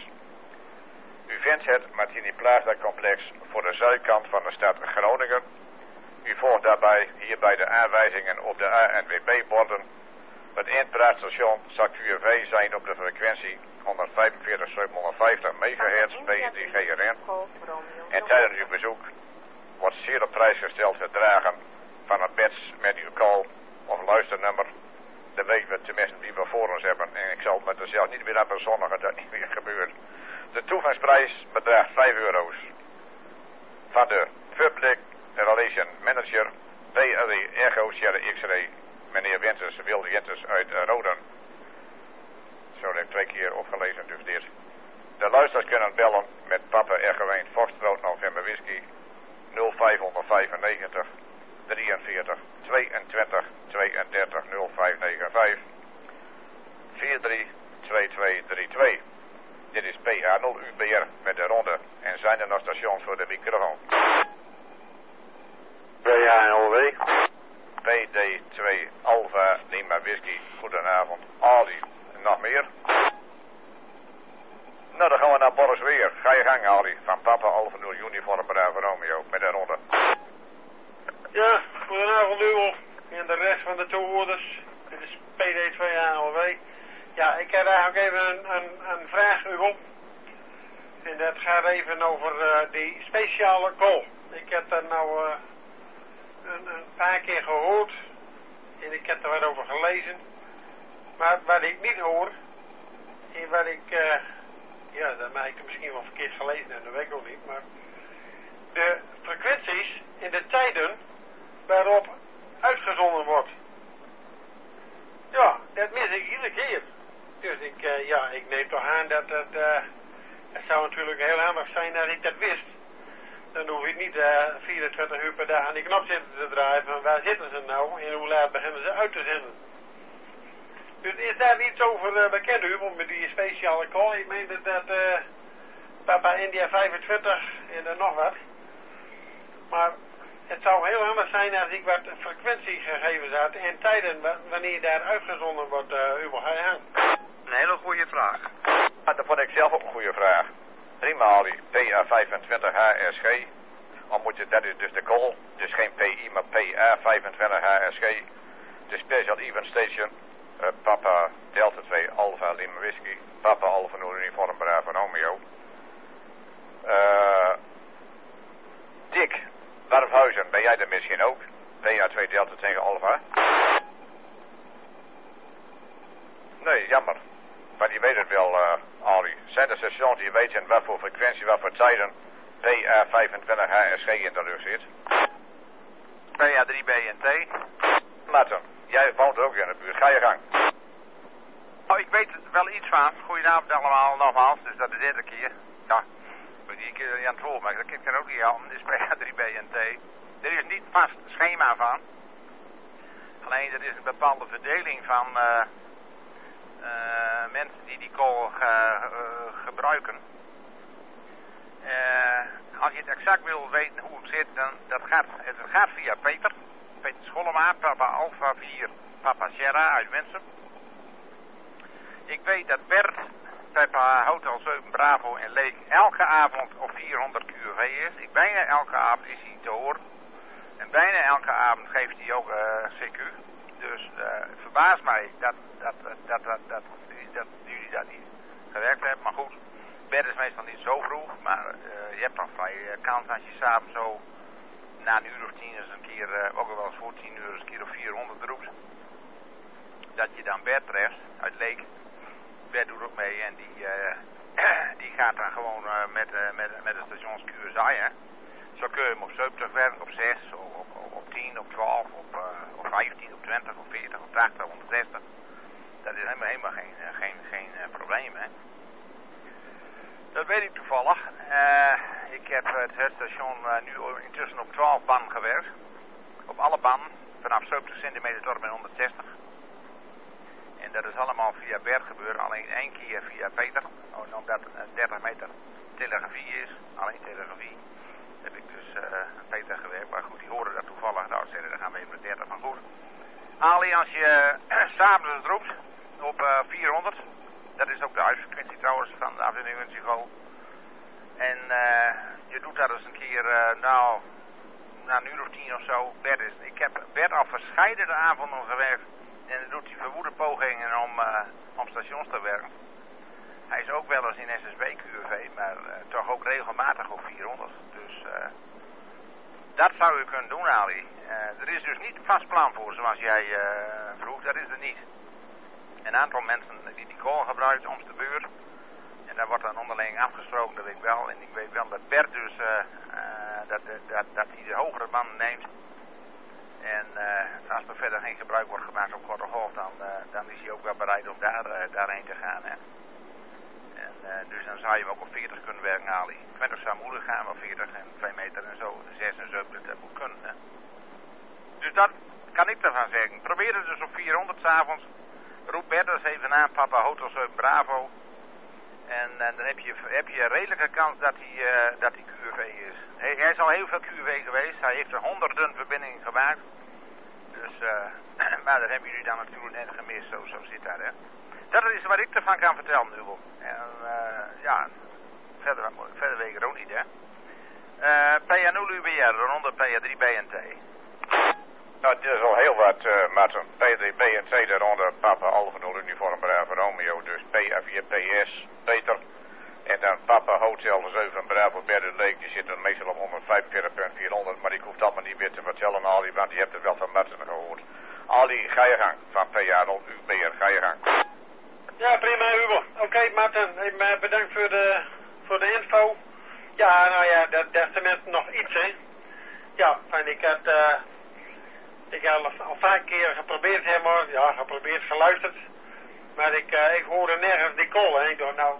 U vindt het Martini Plaza complex voor de zuidkant van de stad Groningen. U volgt daarbij hierbij de aanwijzingen op de ANWB-borden. Het eindpraatstation zal QRV zijn op de frequentie 145-750 MHz BND-GRN. En tijdens uw bezoek wordt zeer op prijs gesteld het dragen van een badge met uw call of luisternummer. Dan weten we tenminste wie we voor ons hebben. En ik zal met de zelf niet meer aan bezondigen dat niet meer gebeurt. De toegangsprijs bedraagt €5. Van de Public Relation Manager BRE Echo Sierra X-Ray, meneer Winters, Wilde Winters uit Roden. Zo heb ik 2 keer opgelezen, dus dit. De luisteraars kunnen bellen met Papa Echo 1 Foxtrot November Whisky 0595 43 22 32 0595 432232. Dit is PA0UBR met de ronde en zijn er nog stations voor de microfoon. PA0W. PD2 Alpha Lima Whisky, goedenavond. Ali, nog meer? Nou, dan gaan we naar Boris weer. Ga je gang, Ali. Van Papa Alpha 0 Uniform Bravo Romeo met de ronde. Ja, goedenavond Hugo en de rest van de toehoorders. Dit is PD2ALW. Ja, ik heb eigenlijk even een vraag, Hugo. En dat gaat even over die speciale call. Ik heb er nou een paar keer gehoord. En ik heb er wat over gelezen. Maar wat ik niet hoor. En wat ik... ja, dat heb ik misschien wel verkeerd gelezen. En dat weet ik ook niet. Maar de frequenties en de tijden waarop uitgezonden wordt. Ja, dat mis ik iedere keer. Dus ik neem toch aan dat het zou natuurlijk heel handig zijn als ik dat wist. Dan hoef ik niet 24 uur per dag aan die knop zitten te draaien van waar zitten ze nou en hoe laat beginnen ze uit te zenden. Dus is daar iets over bekend, Hugo, met die speciale call? Ik meen dat Papa India 25 en dan nog wat. Maar het zou heel handig zijn als ik wat frequentiegegevens had en tijden wanneer daar uitgezonden wordt, Hugo. Een hele goede vraag. Dat vond ik zelf ook een goede vraag. Prima, Ali. PA25HSG. Dat is dus de call. Dus geen PI, maar PA25HSG. De Special Event Station. Papa Delta 2 Alpha Lima Whisky. Papa Alpha Noord Uniform Bravo Romeo. Dick Warfhuizen, ben jij er misschien ook? PA2 Delta tegen Alpha? Nee, jammer. Maar die weet weten wat voor frequentie, wat voor tijden PA25 HSG in de lucht zit. PA3BNT. Martin, jij woont ook in de buurt. Ga je gang. Oh, ik weet er wel iets van. Goedenavond allemaal, nogmaals. Dus dat is de derde keer. Ja, moet die een keer aan het woord maken. Dat kan ik ook niet helpen. Dit is PA3BNT. Er is niet vast schema van. Alleen er is een bepaalde verdeling van mensen die die call gebruiken. Als je het exact wil weten hoe het zit, dan het gaat via Peter Schollema, Papa Alpha 4, Papa Sierra uit Winsum. Ik weet dat Bert, Papa Hotel 7 Bravo en Leek elke avond op 400 QV is. Bijna elke avond is hij te horen. En bijna elke avond geeft hij ook CQ. Dus het verbaast mij dat jullie dat niet gewerkt hebben. Maar goed, bed is meestal niet zo vroeg. Maar je hebt dan vrij kans als je s'avonds zo na een uur of 10 eens een keer, ook al wel eens voor 10 uur eens een keer op 400 roept. Dat je dan Bert treft uit Leek. Bert doet ook mee en die gaat dan gewoon met de stations QSI, hè. Zo kun je hem op 70 werken, op 6, op 10, op 12, op 15, op 20, op 40, op 80, op 160. Dat is helemaal geen probleem, hè. Dat weet ik toevallig. Ik heb het station nu intussen op 12 banden gewerkt. Op alle banden, vanaf 70 centimeter tot en met 160. En dat is allemaal via Bert gebeurd, alleen 1 keer via Peter. Omdat het 30 meter telegrafie is, alleen telegrafie. Heb ik dus Peter gewerkt, maar goed, die horen dat toevallig. Nou, zeggen, dan gaan we even met 30, maar goed. Ali, als je s'avonds het roept op 400, dat is ook de huisfrequentie trouwens van de afdeling Winsum. En je doet dat eens een keer, na een uur of 10 of zo. Ik heb Bert al verscheidene avonden gewerkt en dan doet hij verwoede pogingen om stations te werken. Hij is ook wel eens in SSB-QV, maar toch ook regelmatig op 400. Dus dat zou u kunnen doen, Ali. Er is dus niet een vast plan voor, zoals jij vroeg. Dat is er niet. Een aantal mensen die call gebruikt om de beurt. En daar wordt dan onderling afgesproken, dat weet ik wel. En ik weet wel dat Bert dus, dat hij de hogere banden neemt. En als er verder geen gebruik wordt gemaakt op korte golf, dan is hij ook wel bereid om daarheen te gaan, hè. En dus dan zou je hem ook op 40 kunnen werken, Ali. 20 zou moeilijk gaan, maar 40 en 2 meter en zo, 6 en 7, dat moet kunnen, hè. Dus dat kan ik ervan zeggen. Probeer het dus op 400 s'avonds. Roep Bert eens even aan, Papa Hotel 7 Bravo. En dan heb je een redelijke kans dat hij QV is. Hij is al heel veel QV geweest. Hij heeft er honderden verbindingen gemaakt. Dus, maar dat hebben jullie dan natuurlijk net gemist. Zo zit dat, hè. Dat is wat ik ervan kan vertellen, Hugo. En ja, verder weet ik er ook niet, hè. PA0 UBR, rond PA3BNT. Nou, het is al heel wat, Martin. PA3BNT, daaronder Papa Alpha 0 Uniform Bravo Romeo. Dus PA4PS, Peter. En dan Papa Hotel 7 Bravo Berde Leek. Die zit dan meestal op 145.400. Maar ik hoef dat maar niet meer te vertellen, Ali, want je hebt het wel van Martin gehoord. Ali, ga je gang. Van PA0 UBR, ga je gang. Ja, prima, Hugo. Oké, Martin, bedankt voor de info. Ja, nou ja, dat is tenminste nog iets, hè. Ja, en ik had al vaak keer geprobeerd, helemaal, ja, geluisterd. Maar ik hoorde nergens die call, hè. Ik dacht, nou,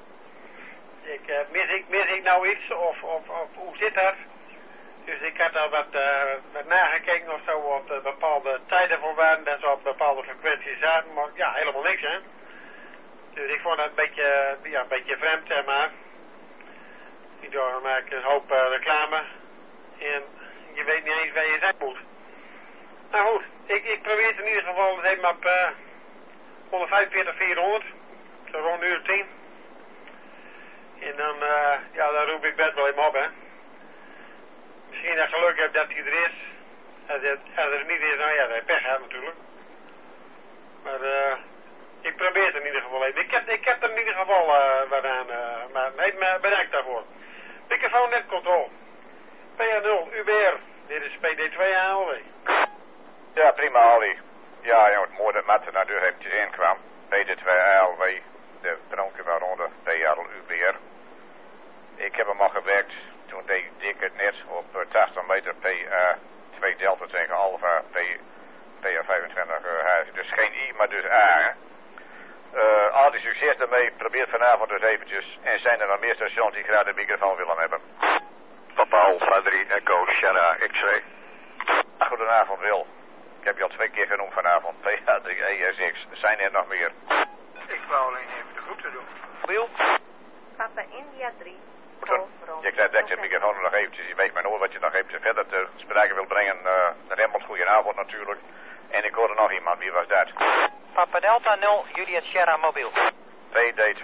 mis ik nou iets, of hoe zit dat? Dus ik had al wat nagekeken of zo, op bepaalde tijden voor waren, dat ze op bepaalde frequenties zaten, maar ja, helemaal niks, hè. Dus ik vond dat een beetje vreemd, zeg maar. Ik dacht, dan maak ik een hoop reclame en je weet niet eens waar je zijn moet. Nou goed, ik probeer het in ieder geval even op 145.400, zo rond uur 10. En dan, dan roep ik Bert wel even op, hè. Misschien dat ik geluk heb dat hij er is. Als er niet is, nou ja, dat hij pech heeft natuurlijk. Maar ik probeer het in ieder geval even. Ik heb er in ieder geval wat aan, maar bedankt daarvoor. Microfoon netcontrole. PA0 UBR. Dit is PD2 ALW. Ja, prima, Ali. Ja, het mooi dat Martin naar de deur eventjes inkwam. PD2 ALW, de dronken waaronder PA0 UBR. Ik heb hem al gewerkt. Toen deed ik het net op 80 meter PA2 delta tegen Alpha PA25. Dus geen I, maar dus A. Hè. Al die succes ermee. Probeer vanavond dus eventjes. En zijn er nog meer stations die graag de microfoon willen hebben? Papa Alpha 3 Echo Sierra X-ray. Goedenavond Wil. Ik heb je al 2 keer genoemd vanavond. PA3 ESX. Zijn er nog meer? Ik wou alleen even de groeten doen. Wil? Papa India 3. Je krijgt direct de microfoon nog eventjes. Je weet maar nooit wat je nog eventjes verder te sprake wil brengen. Remmelt, goedenavond natuurlijk. En ik hoorde nog iemand. Wie was dat? Papa Delta 0, Juliet Sierra mobiel. PD2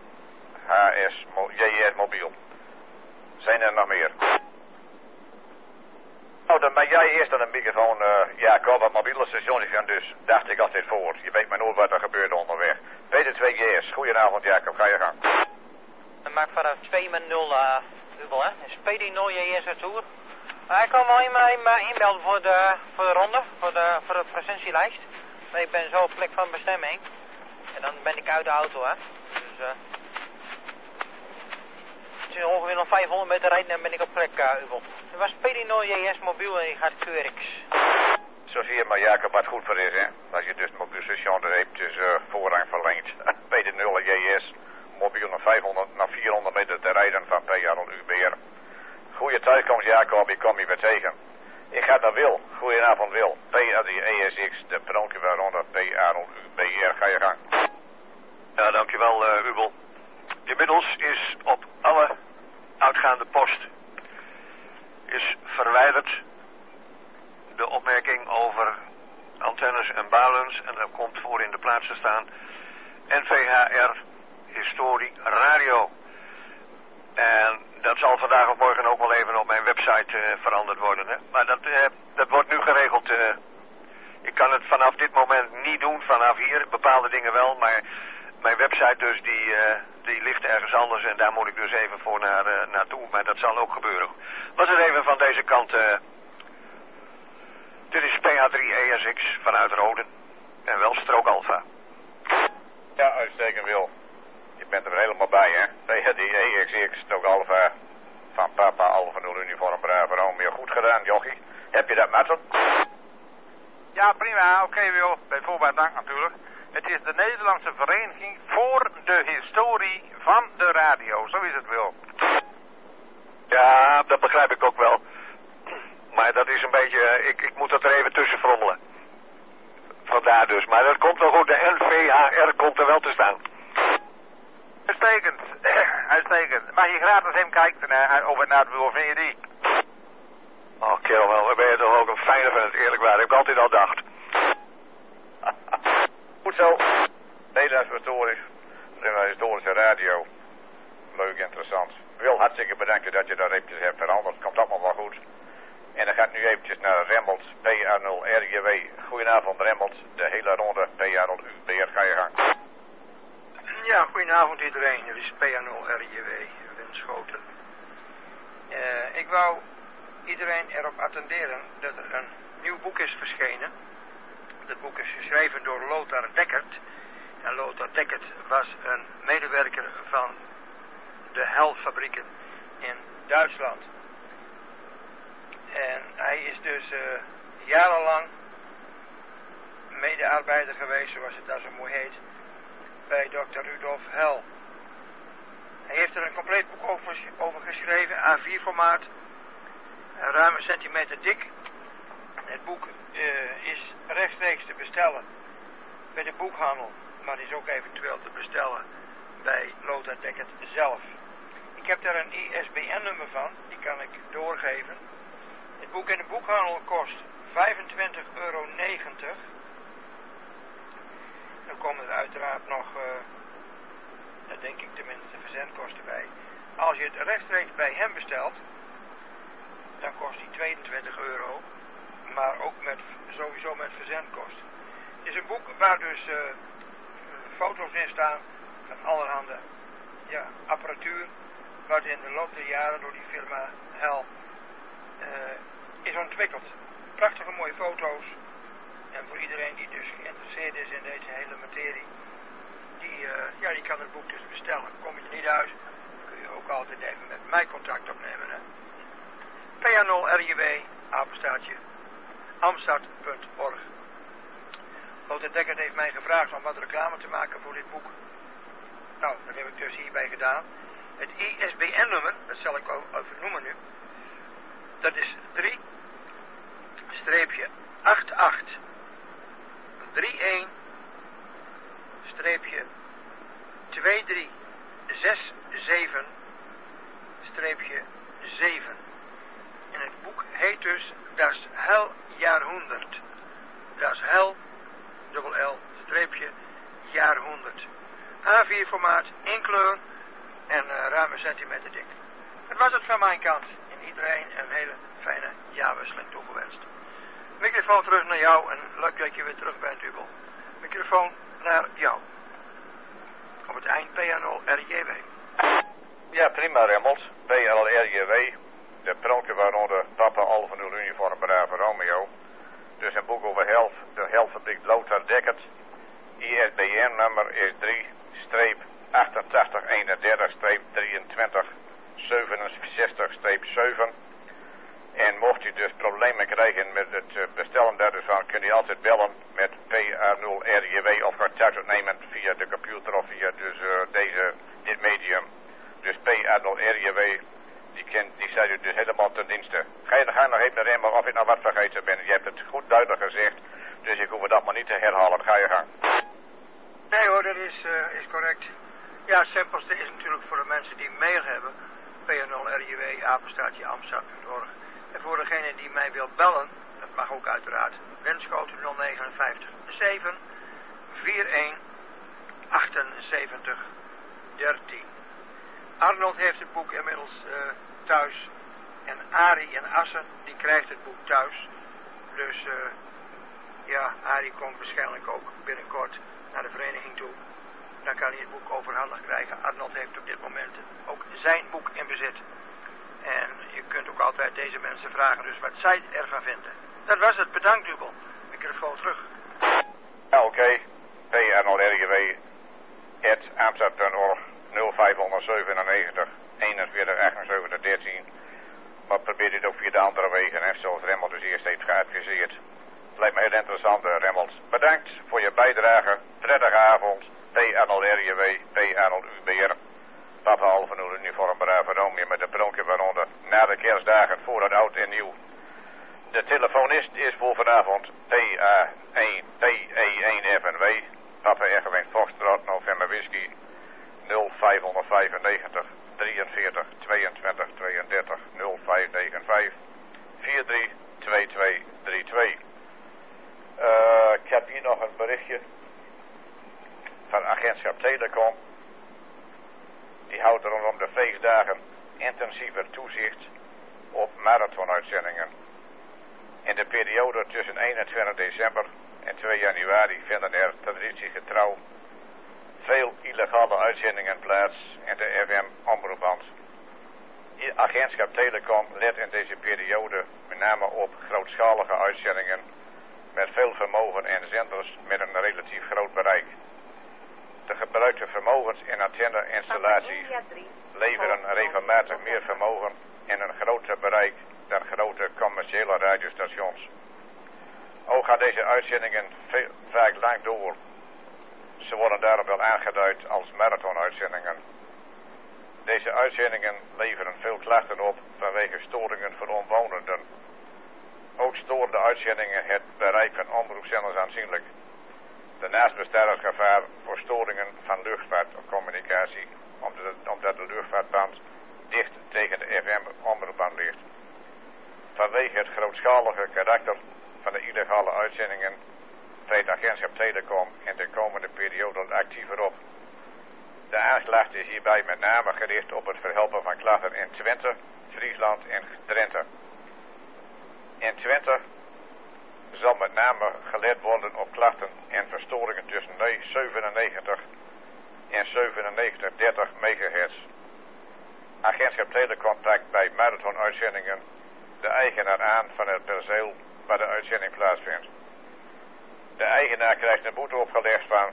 JS mobiel. Zijn er nog meer? Nou, dan ben jij eerst aan de microfoon, Jacob, het mobiele station gaan, dus dacht ik altijd voor. Je weet maar nooit wat er gebeurt onderweg. PD2JS, goedenavond Jacob, ga je gang. Dan maak vanaf 2 met 0 dubbel, hè. Dus PD0 JS retour. Hij kan wel inbelden voor de ronde, voor de presentielijst. Ik ben zo op plek van bestemming. En dan ben ik uit de auto, hè. Dus het is ongeveer nog 500 meter rijden en ben ik op plek, Ubel. Het was PD0 JS mobiel en je gaat QRX. Zo zie je maar Jacob wat goed voor is, hè. Als je dus het mobiel station er eventjes voorrang verlengt. PD0 JS mobiel nog 400 meter te rijden van PA0UBR. Goeie thuiskomst Jacob, ik kom je weer tegen. Ik ga naar Wil. Goedenavond Wil. PA3 ESX, de Pronke ronde PA0UBR. Ga je gang. Ja, dankjewel Ubel. Inmiddels is op alle uitgaande post is verwijderd de opmerking over antennes en balens. En dat komt voor in de plaats te staan NVHR Historie Radio. En dat zal vandaag of morgen ook wel even op mijn website veranderd worden. Hè? Maar dat wordt nu geregeld. Ik kan het vanaf dit moment niet doen, vanaf hier. Bepaalde dingen wel, maar mijn website dus die ligt ergens anders. En daar moet ik dus even voor naartoe. Maar dat zal ook gebeuren. Was het even van deze kant. Dit is PH3 ESX vanuit Roden. En wel strook Alpha. Ja, uitstekend Wil. Je bent er weer helemaal bij, hè? PH3 ESX, strook Alpha. Van Papa Alpha 0 uniform Bravo Romeo. Goed gedaan, jochie. Heb je dat, Martin? Ja, prima. Oké, Wil. Bij voorbaat dank natuurlijk. Het is de Nederlandse Vereniging voor de Historie van de Radio. Zo is het, Wil. Ja, dat begrijp ik ook wel. Maar dat is een beetje... Ik moet dat er even tussen frommelen. Vandaar dus. Maar dat komt wel goed. De NVHR komt er wel te staan. Uitstekend. Uitstekend. Mag je gratis even kijken over naar het Wil, vind je die? Oh, kerel, wel. Dan ben je toch ook een fijne vent, eerlijk waar. Heb ik altijd al gedacht. Goed zo. Nederlands historische radio. Leuk, interessant. Wil hartstikke bedanken dat je dat eventjes hebt veranderd. Komt allemaal wel goed. En dan gaat nu eventjes naar Remmelt, PA0RJW. Goedenavond Remmelt, de hele ronde PA0UBR. Ga je gang. Ja, goedenavond iedereen. Dit is PA0RJW, Winschoten. Ik wou iedereen erop attenderen dat er een nieuw boek is verschenen. Dat boek is geschreven door Lothar Dekkert. En Lothar Dekkert was een medewerker van de Hel-fabrieken in Duitsland. En hij is dus jarenlang medearbeider geweest, zoals het daar zo mooi heet, bij Dr. Rudolf Hel. Hij heeft er een compleet boek over geschreven, A4 formaat, ruim een centimeter dik. Het boek is rechtstreeks te bestellen bij de boekhandel, maar is ook eventueel te bestellen bij Lothar Dekkert zelf. Ik heb daar een ISBN-nummer van, die kan ik doorgeven. Het boek in de boekhandel kost €25,90. Dan komen er uiteraard nog, dat denk ik tenminste, verzendkosten bij. Als je het rechtstreeks bij hem bestelt, dan kost die €22, maar ook sowieso met verzendkosten. Het is een boek waar dus foto's in staan van allerhande apparatuur, wat in de loop der jaren door die firma Hel is ontwikkeld. Prachtige mooie foto's. En voor iedereen die dus geïnteresseerd is in deze hele materie, die kan het boek dus bestellen. Kom je niet uit, kun je ook altijd even met mij contact opnemen. Hè. PA0RJW, apenstaartje, amstad.org. Lothar Dekkert heeft mij gevraagd om wat reclame te maken voor dit boek. Nou, dat heb ik dus hierbij gedaan. Het ISBN-nummer, dat zal ik even noemen nu. Dat is 3-88-31-2367-7. En het boek heet dus Das Hel-Jahrhundert. Das Hel, dubbel L, streepje, Jahrhundert. A4 formaat, in kleur en ruim een centimeter dik. Dat was het van mijn kant. En iedereen een hele fijne jaarwisseling toegewenst. Microfoon terug naar jou en leuk dat je weer terug bent, Hugo. Microfoon naar jou. Op het eind PA0RJW. Ja, prima, Remmels. PLRJW. De pronken waaronder Papa Alpha 0 Uniform Bravo Romeo. Dus een boek over de helfabriek Lothar Dekkert. ISBN-nummer is 3-88-31-23-67-7. En mocht u dus problemen krijgen met het bestellen daarvan, kun je altijd bellen met PA0RJW of contact opnemen via de computer of via dus, dit medium. Dus PA0RJW, die staat u dus helemaal ten dienste. Ga nog even remmen of ik nou wat vergeten ben. Je hebt het goed duidelijk gezegd, dus ik hoef dat maar niet te herhalen. Ga je gang. Nee hoor, dat is correct. Ja, het simpelste is natuurlijk voor de mensen die mail hebben. PA0RJW, apenstaartje, amstad.org. En voor degene die mij wil bellen, dat mag ook uiteraard, wenscode 059 7 41 78 13. Arnold heeft het boek inmiddels thuis. En Arie in Assen, die krijgt het boek thuis. Dus ja, Arie komt waarschijnlijk ook binnenkort naar de vereniging toe. Dan kan hij het boek overhandig krijgen. Arnold heeft op dit moment ook zijn boek in bezit. En je kunt ook altijd deze mensen vragen dus wat zij ervan vinden. Dat was het. Bedankt, Hugo. Microfoon terug. Ja, oké. PNLRGW @amstad.org 0597 41 78 13. Maar probeer dit ook via de andere wegen, hè, zoals Remmels dus eerst heeft geadviseerd. Lijkt me heel interessant, Remmels. Bedankt voor je bijdrage. Prettige avond. PNLRGW, PNLUBR. Papa Alpha 0 Uniform Bravo Romeo met de pronken waaronder na de kerstdagen voor het oud en nieuw. De telefonist is voor vanavond PA1PE1FNW. Papa Egerwijn Foxtrot November Whisky 0595 43 22 32 0595 43 22 32. Ik heb hier nog een berichtje van agentschap Telecom. Die houdt er rondom de feestdagen intensiever toezicht op marathonuitzendingen. In de periode tussen 21 december en 2 januari vinden er traditiegetrouw veel illegale uitzendingen plaats in de FM-omroepband. Agentschap Telecom let in deze periode met name op grootschalige uitzendingen met veel vermogen en zenders met een relatief groot bereik. De gebruikte vermogens en antenne-installaties leveren regelmatig meer vermogen en een groter bereik dan grote commerciële radiostations. Ook gaan deze uitzendingen vaak lang door. Ze worden daarom wel aangeduid als marathonuitzendingen. Deze uitzendingen leveren veel klachten op vanwege storingen voor omwonenden. Ook storen de uitzendingen het bereik van omroepzenders aanzienlijk. Daarnaast bestaat het gevaar voor storingen van luchtvaartcommunicatie, omdat de luchtvaartband dicht tegen de FM-omroepband ligt. Vanwege het grootschalige karakter van de illegale uitzendingen treedt agentschap Telecom in de komende periode actiever op. De aanklacht is hierbij met name gericht op het verhelpen van klachten in Twente, Friesland en Drenthe. In Twente zal met name gelet worden op klachten en verstoringen tussen 97 en 9730 MHz. Agentschap Telecom trekt bij marathonuitzendingen de eigenaar aan van het perceel waar de uitzending plaatsvindt. De eigenaar krijgt een boete opgelegd van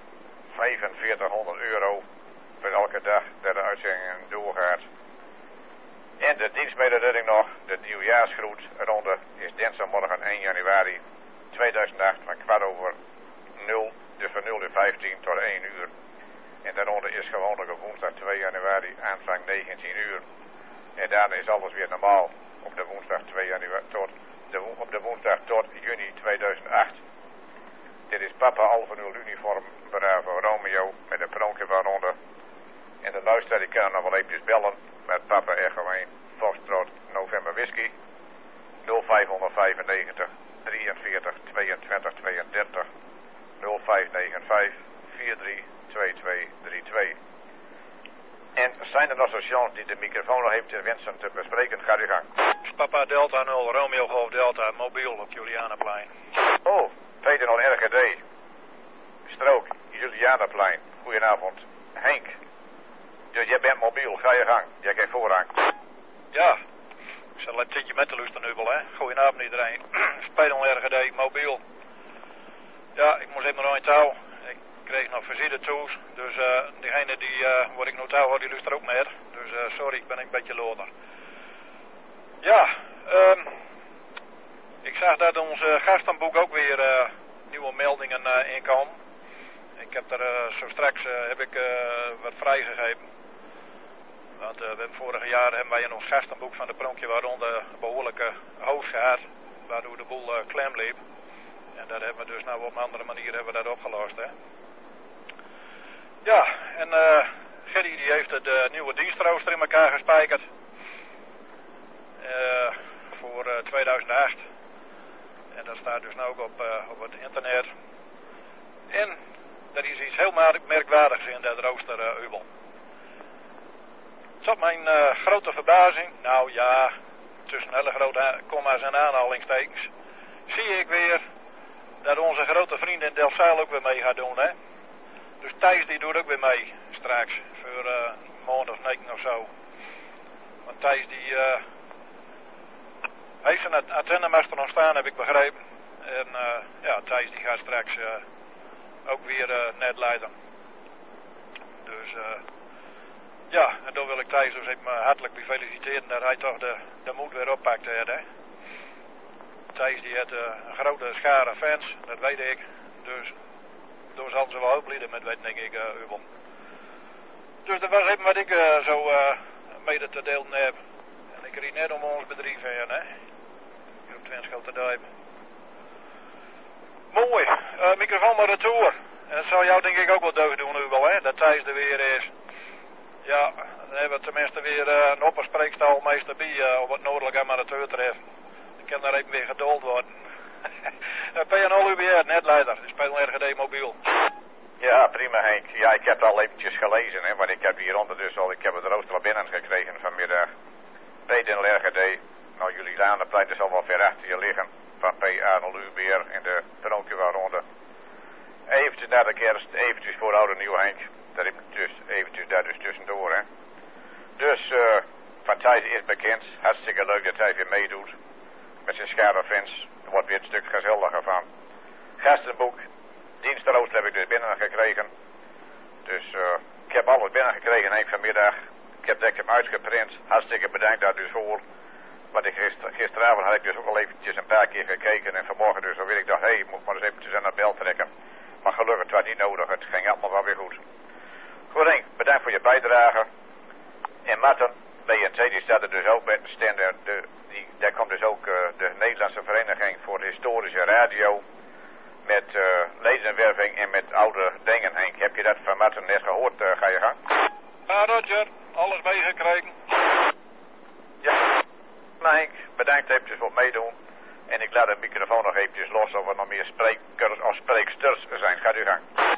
€4500 voor elke dag dat de uitzending doorgaat. En de dienstmededeling nog, de nieuwjaarsgroet ronde is dinsdagmorgen 1 januari 2008 van 0:15, dus van 0:15 tot 1 uur. En de ronde is gewoonlijk op woensdag 2 januari aanvang 19 uur. En daarna is alles weer normaal op de woensdag 2 januari op de woensdag tot juni 2008. Dit is Papa Alfa 0 uniform Bravo Romeo met de Pronkewa-ronde. En de luisteraar die kan nog wel eventjes bellen met Papa Echo 1 Foxtrot November Whisky 0595 43 22 32 0595 43 2232. En zijn er nog stations die de microfoon nog heeft wensen te bespreken? Ga uw gang. Papa Delta 0, Romeo Golf Delta, mobiel op Julianaplein. Oh, Peter 0 RGD. Strook, Julianaplein. Goedenavond, Henk. Dus jij bent mobiel, ga je gang. Jij krijgt voorrang. Ja, ik zal een zitje met de lusten nu wel, hè. Goedenavond iedereen. Peter RGD, mobiel. Ja, ik moest even nog in touw. Ik kreeg nog visite toes. Dus diegene die, wat ik nu touw had, die lust er ook met. Dus sorry, ik ben een beetje loder. Ja, ik zag dat ons gastenboek ook weer nieuwe meldingen inkomen. Ik heb er zo straks heb ik wat vrijgegeven. Want we hebben vorig jaar hebben wij in ons gastenboek van de Pronkewa-ronde een behoorlijke hoofd gehad. Waardoor de boel klem liep. En dat hebben we dus nou op een andere manier hebben we dat opgelost. Hè. Ja, en Gerry die heeft de nieuwe dienstrooster in elkaar gespijkerd. Voor 2008. En dat staat dus nou ook op het internet. En er is iets heel merkwaardigs in dat rooster, Ubel. Tot mijn grote verbazing, nou ja, tussen hele grote komma's en aanhalingstekens, zie ik weer dat onze grote vriend in Delfzijl ook weer mee gaat doen, hè. Dus Thijs die doet ook weer mee, straks, voor een maand of 9 of zo. Want Thijs die heeft zijn antennemaster nog staan, heb ik begrepen. En ja, Thijs die gaat straks ook weer net leiden. Dus ja, en dan wil ik Thijs dus even hartelijk feliciteren dat hij toch de moed weer oppakt, hè. Thijs die heeft een grote schare fans, dat weet ik. Dus daar zal ze wel opleiden met, denk ik, Ubel. Dus dat was even wat ik zo mede te delen heb. En ik rijd net om ons bedrijf heen, hè. Hier op Twenschoten Duim. Mooi, microfoon maar retour. En dat zal jou denk ik ook wel deugd doen, Ubel, hè, dat Thijs er weer is. Ja, dan hebben we tenminste weer een opperspreekstal meester bij op het noordelijke amateur treffen. Ik kan daar even weer geduld worden. PNL UBR, netleider, speel RGD mobiel. Ja, prima Henk. Ja, ik heb het al eventjes gelezen, hè, want ik heb hier onder dus al, ik heb het rooster al binnen gekregen vanmiddag. PNL RGD, nou jullie aan de pleiten zal wel ver achter je liggen. Van PNL UBR in de Pronkewa-ronde. Eventjes na de kerst, eventjes voor oude nieuw Henk. Dat heb ik dus eventjes daar dus tussendoor, hè. Dus van Thijs is bekend. Hartstikke leuk dat hij weer meedoet. Met zijn schare fans. Er wordt weer een stuk gezelliger van. Gastenboek. Dienstrooster heb ik dus binnen gekregen. Dus ik heb alles binnen gekregen Henk vanmiddag. Ik heb hem uitgeprint. Hartstikke bedankt daar dus voor. Want ik gisteravond had ik dus ook al eventjes een paar keer gekeken. En vanmorgen dus alweer ik dacht, hé, ik moet maar eens eventjes aan de bel trekken. Maar gelukkig, het was niet nodig. Het ging allemaal wel weer goed. Goed Henk, bedankt voor je bijdrage. En Martin, BNC, die staat er dus ook met standaard. Daar komt dus ook de Nederlandse Vereniging voor de Historische Radio. Met ledenwerving en met oude dingen, Henk. Heb je dat van Martin net gehoord? Ga je gang? Ja, Roger. Alles meegekregen. Ja, maar Henk, bedankt eventjes voor het meedoen. En ik laat de microfoon nog eventjes los of er nog meer sprekers of spreeksters zijn. Gaat u gang.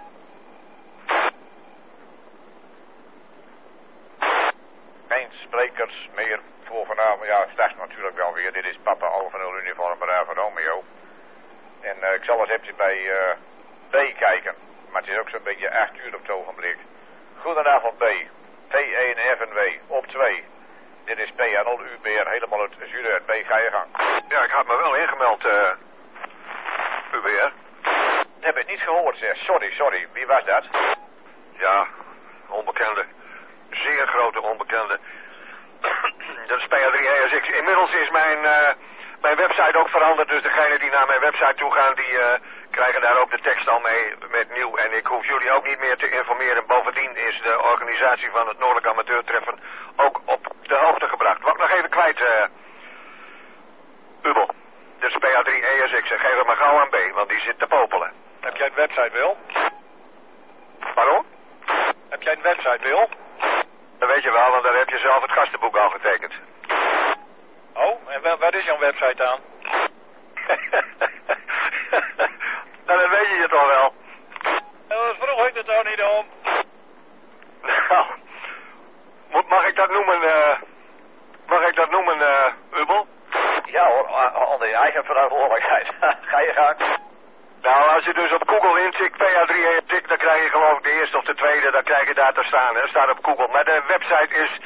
Geen sprekers meer voor vanavond. Ja, straks natuurlijk wel weer. Dit is Papa Alfa 0 uniform Bravo Romeo. En ik zal eens even bij B kijken. Maar het is ook zo'n beetje 8 uur op het ogenblik. Goedenavond B. P1 FNW op 2. Dit is PNL UBR helemaal uit Zuiden. B, ga je gang. Ja, ik had me wel ingemeld, UBR. Heb ik niet gehoord, zeg. Sorry. Wie was dat? Ja, onbekende. Zeer grote onbekende. Dat is PA3ESX. Inmiddels is mijn website ook veranderd, dus degenen die naar mijn website toe gaan, die krijgen daar ook de tekst al mee met nieuw. En ik hoef jullie ook niet meer te informeren. Bovendien is de organisatie van het Noordelijk Amateurtreffen ook op de hoogte gebracht. Wat ik nog even kwijt, Ubel. Dat is PA3ESX. En geef het maar gauw aan B, want die zit te popelen. Heb jij een website, Wil? Waarom? Heb jij een website, Wil? Dat weet je wel, want daar heb je zelf het gastenboek al getekend. Oh, en waar is jouw website aan? Nou, dat weet je toch wel. Dat vroeg ik het ook niet om. Nou, mag ik dat noemen, Ubel? Ja hoor, onder je eigen verantwoordelijkheid. Ga je gang. Nou, als je dus op Google intikt, PA3ESX, dan krijg je geloof ik de eerste of de tweede, dan krijg je daar te staan. Dat staat op Google. Maar de website is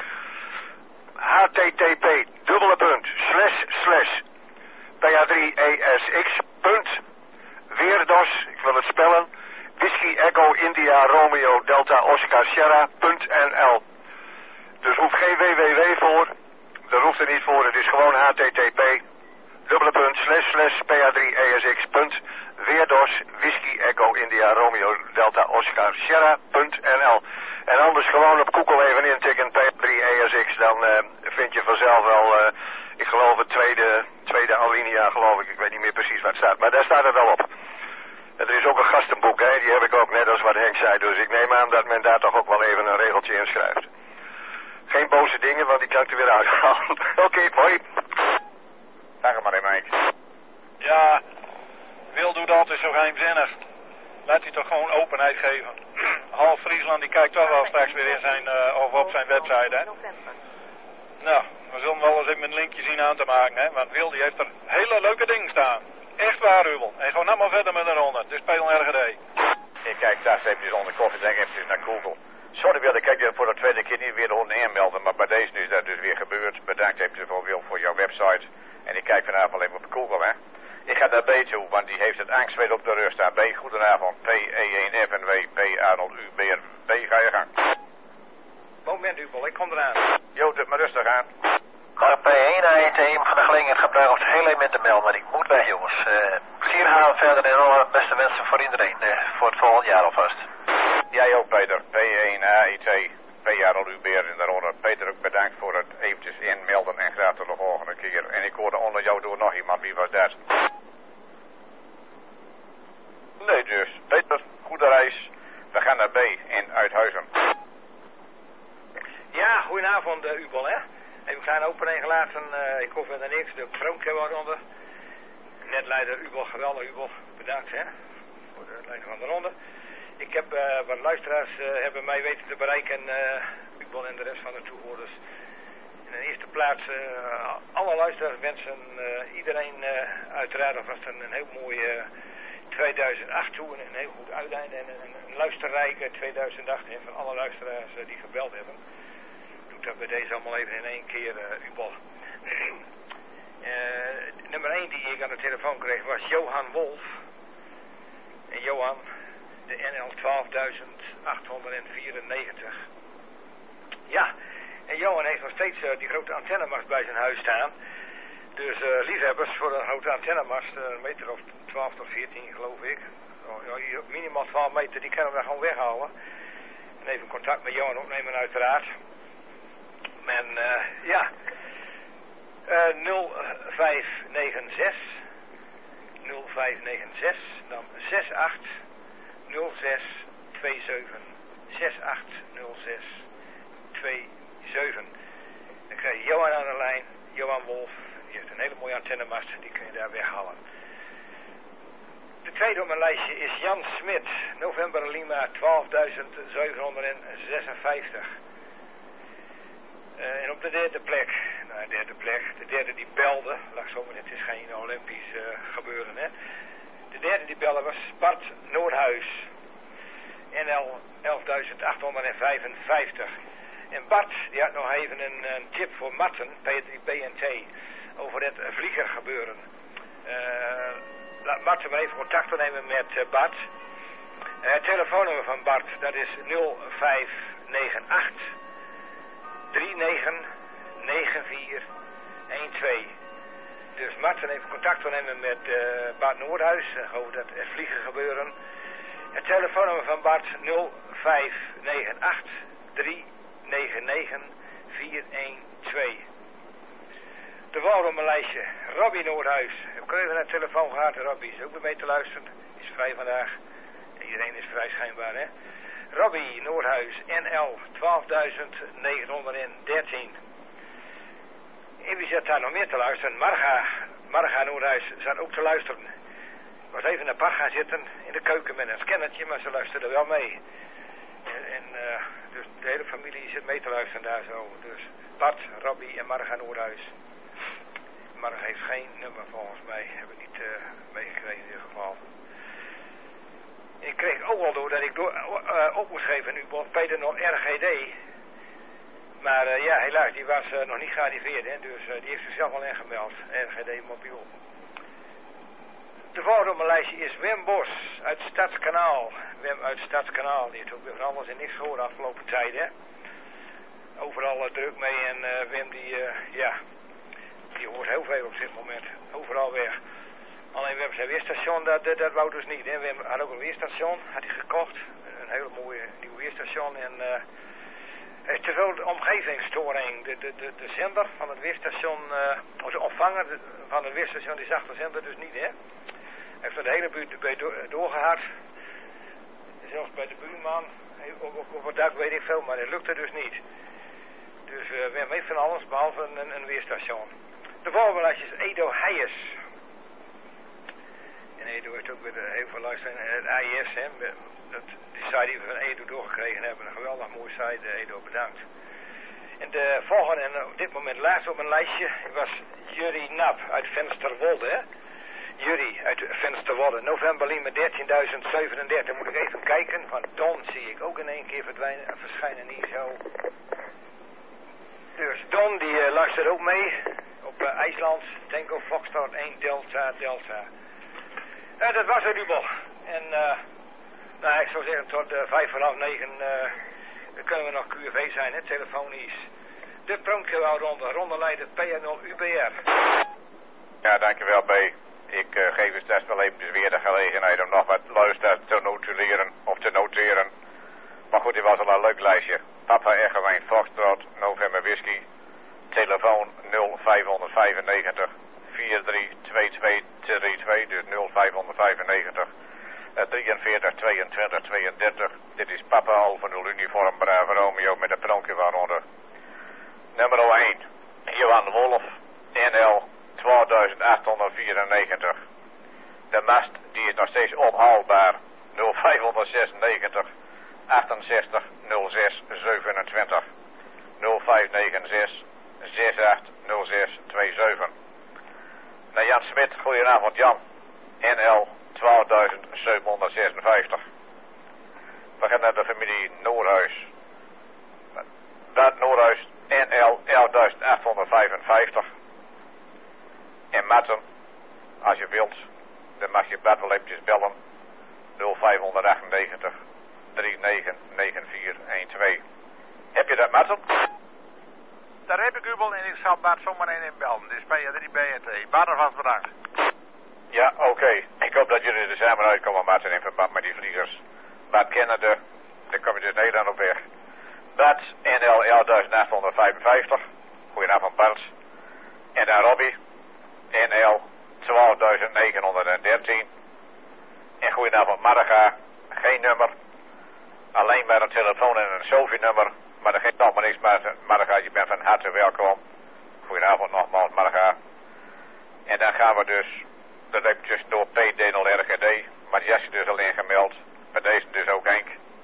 http://PA3ESX.weerdos, ik wil het spellen, Whisky Echo India Romeo Delta Oscar Sierra.nl. Dus hoeft geen www voor, dat hoeft er niet voor, het is gewoon http://PA3ESX.weerdos Whisky Echo India Romeo Delta Oscar Sierra.nl. En anders gewoon op Google even intikken PA3ESX, dan vind je vanzelf wel, ik geloof het tweede alinea, geloof ik. Ik weet niet meer precies waar het staat, maar daar staat het wel op. En er is ook een gastenboek, hè, die heb ik ook net als wat Henk zei, dus ik neem aan dat men daar toch ook wel even een regeltje inschrijft. Geen boze dingen, want die kan ik er weer uithalen. Oké, hoi. Zeg het maar in, Mike. Ja, Wil doet altijd zo geheimzinnig. Laat hij toch gewoon openheid geven. Half Friesland die kijkt toch wel straks weer in zijn, of op zijn website, hè. Nou, we zullen wel eens even een linkje zien aan te maken, hè. Want Wil die heeft er hele leuke dingen staan. Echt waar, Ubel. En gewoon nou maar verder met de ronde. Dus speel RGD. Ik kijk daar eventjes onder koffie, denk eventjes naar Google. Sorry Wil, ik heb je voor de tweede keer niet weer de ronde inmelden, maar bij deze is dat dus weer gebeurd. Bedankt eventjes voor Wil voor jouw website. En ik kijk vanavond even op Google, hè. Ik ga naar B toe, want die heeft het angstweer op de rug staan. B, goedenavond. P-E-1-F-N-W, P-A-0-U-B, B, ga je gang. Moment, Ubel, ik kom eraan. Jo, doe maar rustig aan. Maar P1 AET van de gelegenheid gebruik of het heel even met de bel, maar ik moet weg, jongens. Plezier gaan verder en alle beste wensen voor iedereen, voor het volgende jaar alvast. Jij ook, Peter. P1AIT, P-A-0-U-B in de ronde. Peter, ook bedankt voor het eventjes inmelden en graag tot de volgende keer. En ik hoorde onder jou door nog iemand, wie was dat? Nee dus. Peter, goede reis. We gaan naar B in Uithuizen. Ja, goedenavond, Ubel, hè. Even een kleine opening gelaten. Ik hoef verder niks. De Proomke was onder. Netleider Ubel, geweldig Ubel. Bedankt, hè. Voor de leiding van de ronde. Ik heb wat luisteraars hebben mij weten te bereiken, Ubel en de rest van de toehoorders. In de eerste plaats, alle luisteraars wensen iedereen uiteraard alvast een heel mooi 2008 toe. En een heel goed uiteinde en een luisterrijke 2008 en van alle luisteraars die gebeld hebben. Doe dat bij deze allemaal even in één keer, Ubel. Nummer 1 die ik aan de telefoon kreeg was Johan Wolf. En Johan, de NL 12.894. Ja, en Johan heeft nog steeds die grote antennemast bij zijn huis staan. Dus liefhebbers voor een grote antennemast, een meter of 12 tot 14 geloof ik. Minimaal 12 meter, die kunnen we daar gewoon weghalen. En even contact met Johan opnemen uiteraard. En ja, 0596 dan 680627 680627. Dan krijg je Johan aan de lijn, Johan Wolf, die heeft een hele mooie antennemast, die kun je daar weghalen. De tweede op mijn lijstje is Jan Smit, November Lima 12.756. En op de derde plek, de derde die belde, lag zo, maar het is geen Olympisch gebeuren, hè. De derde die belde was Bart Noordhuis, NL 11.855. En Bart, die had nog even een tip voor Marten, P3BNT, over het vliegergebeuren. Laat Marten maar even contact opnemen met Bart. Het telefoonnummer van Bart, dat is 0598 3909 9412. Dus Marten even contact opnemen met Bart Noordhuis over dat vliegen gebeuren. Het telefoonnummer van Bart 0598 399 412. De Walrummerlijstje, Robbie Noordhuis. Ik heb even naar de telefoon gehad. Robbie is ook weer mee te luisteren. Is vrij vandaag. Iedereen is vrij schijnbaar, hè. Robbie Noordhuis, NL 12913. En wie zit daar nog meer te luisteren? Marga Noordhuis zat ook te luisteren. Ik was even naar Bach gaan zitten in de keuken met een scannertje, maar ze luisterde wel mee. Dus de hele familie zit mee te luisteren daar zo. Dus Bart, Robbie en Marga Noordhuis. Marga heeft geen nummer volgens mij. Heb ik niet meegekregen in ieder geval. Ik kreeg ook al door dat ik op moest geven nu Peter nog RGD. Maar ja, helaas, die was nog niet gearriveerd, hè, dus die heeft zichzelf al ingemeld. RGD mobiel. De volgende op mijn lijstje is Wim Bos uit Stadskanaal. Wim uit Stadskanaal, die heeft ook weer van alles en niks gehoord de afgelopen tijd, hè. Overal druk mee en Wim die hoort heel veel op dit moment. Overal weg. Alleen Wim zijn weerstation, dat wou dus niet, hè. Wim had ook een weerstation, had hij gekocht. Een hele mooie nieuw weerstation en... Er is te veel omgevingsstoring. De zender van het weerstation, of de ontvanger van het weerstation, die zag de zender dus niet, hè. Hij heeft er de hele buurt bij doorgehad. Zelfs bij de buurman, op het dak weet ik veel, maar dat lukte dus niet. Dus we hebben van alles, behalve een weerstation. De volgende lijstje is Edo Heijers. En Edo heeft ook weer heel veel luisteren. Het AIS, hè. Die site die we van Edo doorgekregen hebben. Een geweldig mooie site, Edo, bedankt. En de volgende, en op dit moment laatst op mijn lijstje, was Jurie Nap uit Vensterwolde, hè. Jurie uit Vensterwolde. November Lima 13.037. Moet ik even kijken. Van Don zie ik ook in één keer verschijnen niet zo. Dus Don die luistert ook mee. Op IJsland. Tango Foxtrot 1 Delta. Dat was het, Rubel. En nou, ik zou zeggen tot 9:05 kunnen we nog QV zijn, hè, telefonisch. De pronkjewelronde, rondeleider PNL UBR. Ja, dankjewel B. Ik geef u straks wel even weer de gelegenheid om nog wat luisteraars te notuleren of te noteren. Maar goed, dit was al een leuk lijstje. Papa Egerwijn Foxtrot, November Whisky. Telefoon 0595 432232, dus 0595 43 22 32. Dit is Papa Alpha 0 Uniform Bravo Romeo met de pronkjewelronde. Nummer 1. Johan Wolf, NL 2894. De mast die is nog steeds onhaalbaar. 0596 68 06 27. 0596 68 06 27. Naar Jan Smit, goedenavond Jan. NL 12.756. We gaan naar de familie Noordhuis. Bart Noordhuis, NL 11.855. En Matten, als je wilt, dan mag je Bart wel eventjes bellen. 0598 399412. Heb je dat, Matten? Daar heb ik u wel en ik zal Bart zomaar in bellen. Dus bij je 3 BRT. Bart, alvast bedankt. Ja, oké. Ik hoop dat jullie er samen uitkomen, Martin, in verband met die vliegers. Bart Canada, daar kom je dus Nederland op weg. Bart, NL 11.855. Goedenavond, Bart. En dan Robbie, NL 12.913. En goedenavond, Marga. Geen nummer. Alleen maar een telefoon en een Sophie-nummer. Maar dat geeft allemaal niks, Marga. Je bent van harte welkom. Goedenavond nogmaals, Marga. En dan gaan we dus... Dat heb ik dus door PD0RGD, maar die is dus al ingemeld. Bij deze dus ook Henk.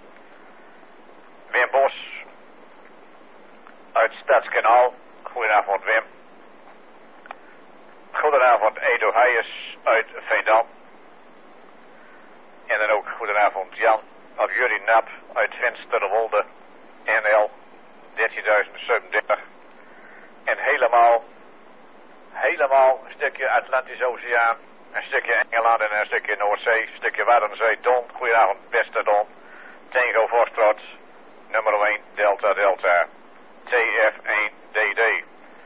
Wim Bos. Uit Stadskanaal. Goedenavond Wim. Goedenavond Edo Heijers uit Veendam. En dan ook goedenavond Jan. Of Jurie Nap uit Vensterwolde. NL 13.037. En helemaal een stukje Atlantische Oceaan, een stukje Engeland en een stukje Noordzee, een stukje Waddenzee. Don, goedenavond beste Don. Tango Foxtrot, nummer 1 Delta TF1DD.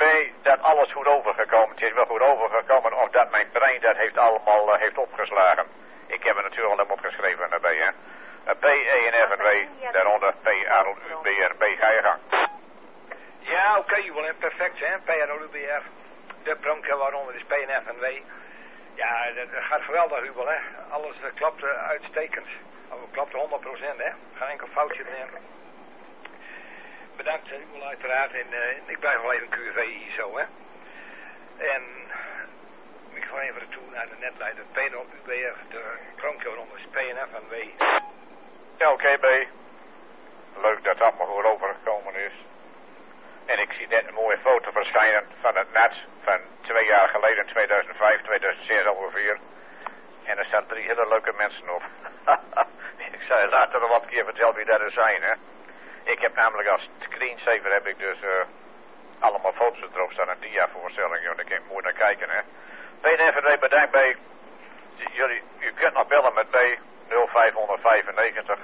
dat alles goed overgekomen. Het is wel goed overgekomen omdat mijn brein dat heeft allemaal heeft opgeslagen. Ik heb het natuurlijk al opgeschreven erbij, hè. P, E en F en W, daaronder P, A, L, U, B, R, B. Ga je gang. Ja, oké, Jubel, hè. Perfect, hè. PROUBR. De pronken waaronder is P en F en W. Ja, dat gaat geweldig, Jubel, hè. Alles klopt uitstekend. Klopt 100%, hè. Geen enkel foutje erin. Bedankt, Jubel, uiteraard. En ik blijf wel even QV hier zo, hè. En ik ga even toe naar de netleider. PROUBR, de pronken waaronder is P en F en W. Ja, oké, B. Leuk dat het allemaal goed overgekomen is. En ik zie net een mooie foto verschijnen van het net van 2 jaar geleden, 2005, 2006 ongeveer. En er staan 3 hele leuke mensen op. Ik zal je later nog wat keer vertellen wie dat er zijn, hè. Ik heb namelijk als screensaver heb ik dus allemaal foto's erop staan, een dia-voorstelling, joh. Daar kan je mooi naar kijken, hè. PNV, bedankt B. U kunt nog bellen met B 0595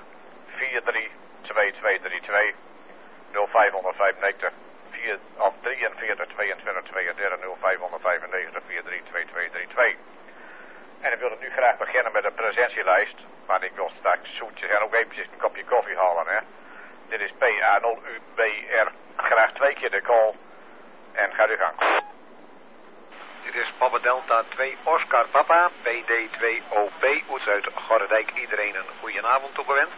432232 0595 43 22 32 0595 432232. En ik wil nu graag beginnen met de presentielijst. Maar ik wil straks zoetjes en ook eventjes een kopje koffie halen, hè. Dit is PA0UBR. Graag 2 keer de call. En ga uw gang. Dit is Papa Delta 2 Oscar Papa, PD2OP, Oets-uit-Gorredijk. Iedereen een goede avond toegewenst.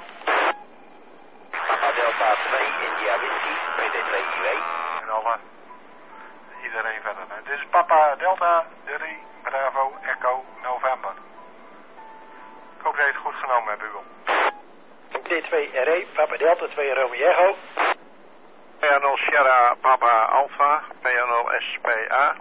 Papa Delta 2 India Whisky, PD2IW. En alle, iedereen verder. Dit is Papa Delta 3 Bravo Echo November. Ik hoop dat je het goed genomen hebt, Hugo. D2RE, Papa Delta 2 Romeo. PA0 Sierra Papa Alpha, PA0 SPA.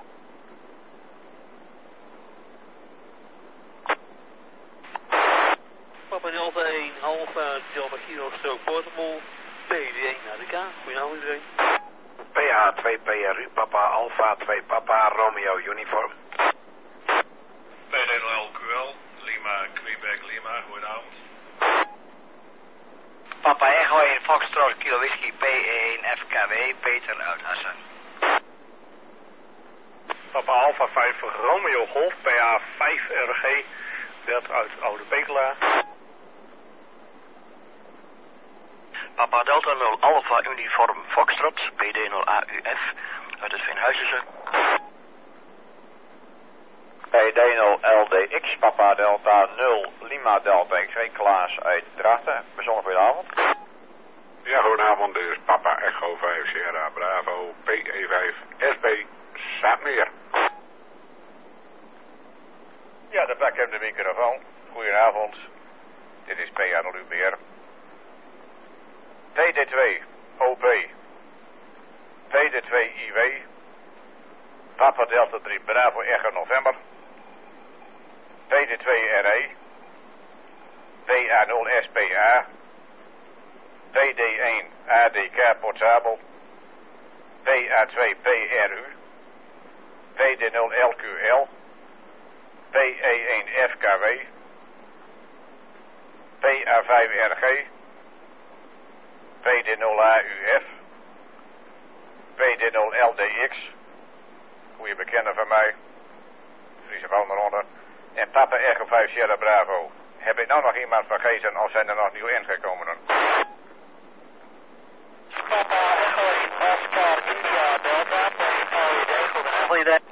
Papa Delta 1 Alpha Delta Kilo Stroke Portable, PD1 naar de K. Goedenavond iedereen. PA2 PRU Papa Alpha 2 Papa Romeo Uniform. PD0 QL, Lima Quebec Lima, goedenavond. Papa Echo 1 Foxtrot Kilo Whisky P1 FKW, Peter uit Assen. Papa Alpha 5 Romeo Golf, PA 5 RG, Bert uit Oude Pekela. Papa Delta 0 Alpha Uniform Foxtrot, PD0 AUF, uit het Veenhuizense. PD0 LDX, Papa Delta 0 Lima Delta X-ray, Klaas uit Drachten. Bijzonder goedenavond. Ja, goedenavond. Dit is Papa Echo 5 Sierra Bravo PE5 SB Saatmeer. Ja, de bak heeft de microfoon. Goedenavond. Dit is PA0UBR. PD2 OP. PD2 IW. Papa Delta 3 Bravo Echo November. PD2 RE. PA0 SPA. PD1 ADK Portabel. PA2 PRU. PD0 LQL. PE1 FKW. PA5 RG. PD0 AUF. PD0 LDX. Goeie bekende van mij. Friese Woonderonder. En Papa Echo 5 Sierra Bravo. Heb ik nou nog iemand vergeten of zijn er nog nieuw ingekomen? Papa Echo 1 Oscar India Delta, POID, goedenavond iedereen.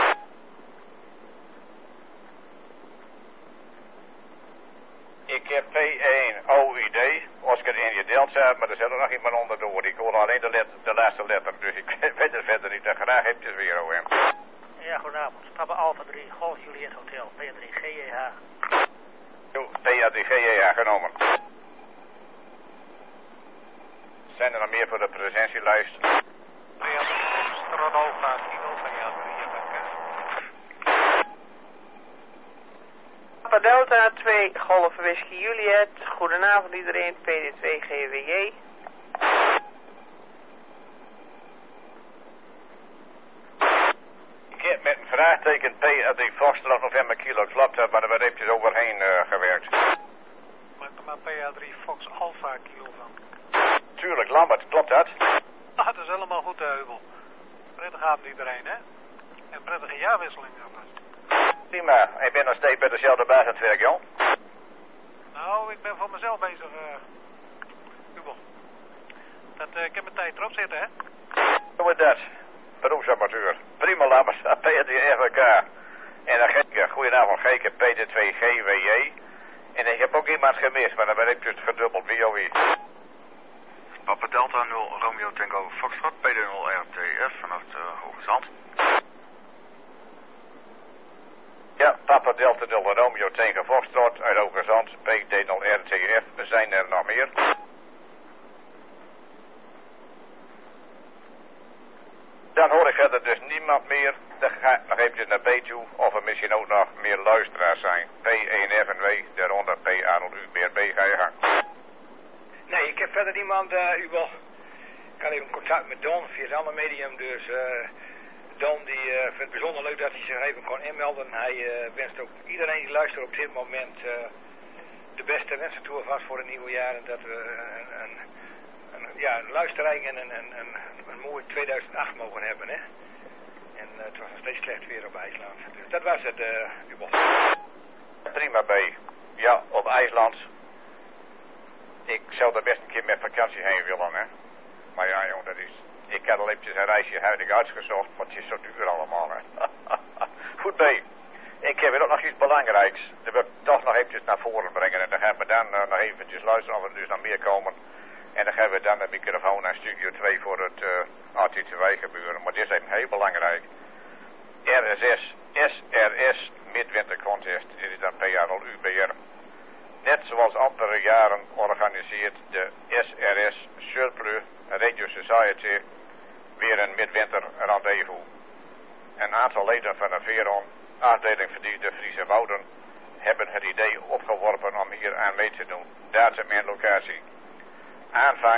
Ik heb P1 OID, Oscar India Delta, maar er zit er nog iemand onderdoor. Ik hoor alleen de laatste letter, dus ik weet het verder niet. En graag heb je het weer, OM. Ja, goedenavond. Papa Alpha 3, Golf Juliet Hotel, P3 GEH. PA3 GEH genomen. Zijn er nog meer voor de presentielijst? Stronova Kilo van Jan. Papa Delta 2 Golf Whisky Juliet. Goedenavond iedereen, PD2 GWJ. Ik heb met een vraagteken PA3 Foxtrot November Kilo, klopt dat, maar er werd eventjes overheen gewerkt. Maak er maar PA3 Fox Alpha Kilo van. Tuurlijk, Lambert, klopt dat? Ah, dat is helemaal goed, Heubel. avond iedereen, hè? En prettige jaarwisseling alvast. Prima, ik ben nog steeds bij dezelfde baas aan het werk, Jan. Nou, ik ben voor mezelf bezig, Hugo. Ik heb mijn tijd erop zitten, hè? Hoe is dat? Beroepsapparatuur. Prima lammers, PRDFK. En dan Geke, goedenavond Geke, PD2GWJ. En ik heb ook iemand gemist, maar dan ben ik dus verdubbeld, wie of wie. Papa Delta 0 Romeo Tango Foxtrot, PD0 RTF vanaf Hoge Zand. Ja, Papa Delta 0 Romeo Tango Foxtrot uit Hoge Zand, PD0 RTF. Er zijn er nog meer. Dan hoor ik verder dus niemand meer. Dan ga ik nog eventjes naar B toe of er misschien ook nog meer luisteraars zijn. P1F en W, daaronder PA0U, meer B, ga je gang. Nee, ik heb verder niemand, Hugo. Ik had even contact met Don via het andere medium, dus Don die vindt het bijzonder leuk dat hij zich even kon inmelden. Hij wenst ook iedereen die luistert op dit moment de beste wensen toe vast voor het nieuwe jaar. En dat we een luisteraar en een mooi 2008 mogen hebben, hè. En het was nog steeds slecht weer op IJsland. Dus dat was het, Hugo. Prima B. Ja, op IJsland. Ik zou er best een keer met vakantie heen willen, hè. Maar ja, jongen, dat is... Ik had al eventjes een reisje huidig uitgezocht, want het is zo duur allemaal, hè. Goed B. Ik heb weer ook nog iets belangrijks. Dat wil ik toch nog eventjes naar voren brengen. En dan gaan we dan nog eventjes luisteren of er dus nog meer komen. En dan gaan we dan de microfoon naar Studio 2 voor het AT2 gebeuren. Maar dit is even heel belangrijk. RSS, SRS, Midwinter Contest. Dit is dan PA0UBR. Net zoals andere jaren organiseert de SRS Surplus Radio Society weer een midwinter rendezvous. Een aantal leden van de Veron, afdeling Verdiende Friese Wouden, hebben het idee opgeworpen om hier aan mee te doen. Datum en locatie. Aanvang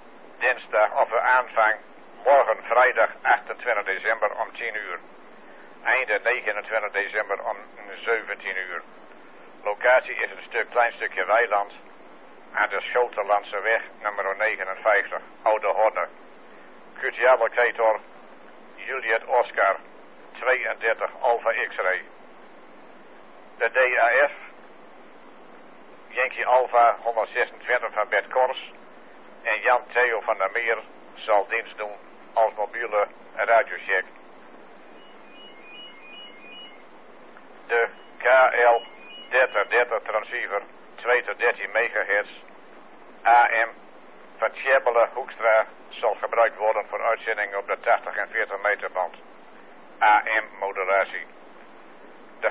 aanvang morgen vrijdag 28 december om 10 uur. Einde 29 december om 17 uur. Locatie is een klein stukje weiland aan de Scholterlandse weg nummer 59, Oude Horne. QTA-locator Juliet Oscar 32 Alpha X-ray. De DAF Yankee Alpha 126 van Bert Kors en Jan Theo van der Meer zal dienst doen als mobiele radiocheck. De KL 3030 transceiver 2 tot 13 MHz AM van Tjebbelen Hoekstra zal gebruikt worden voor uitzendingen op de 80 en 40 meter band. AM modulatie. De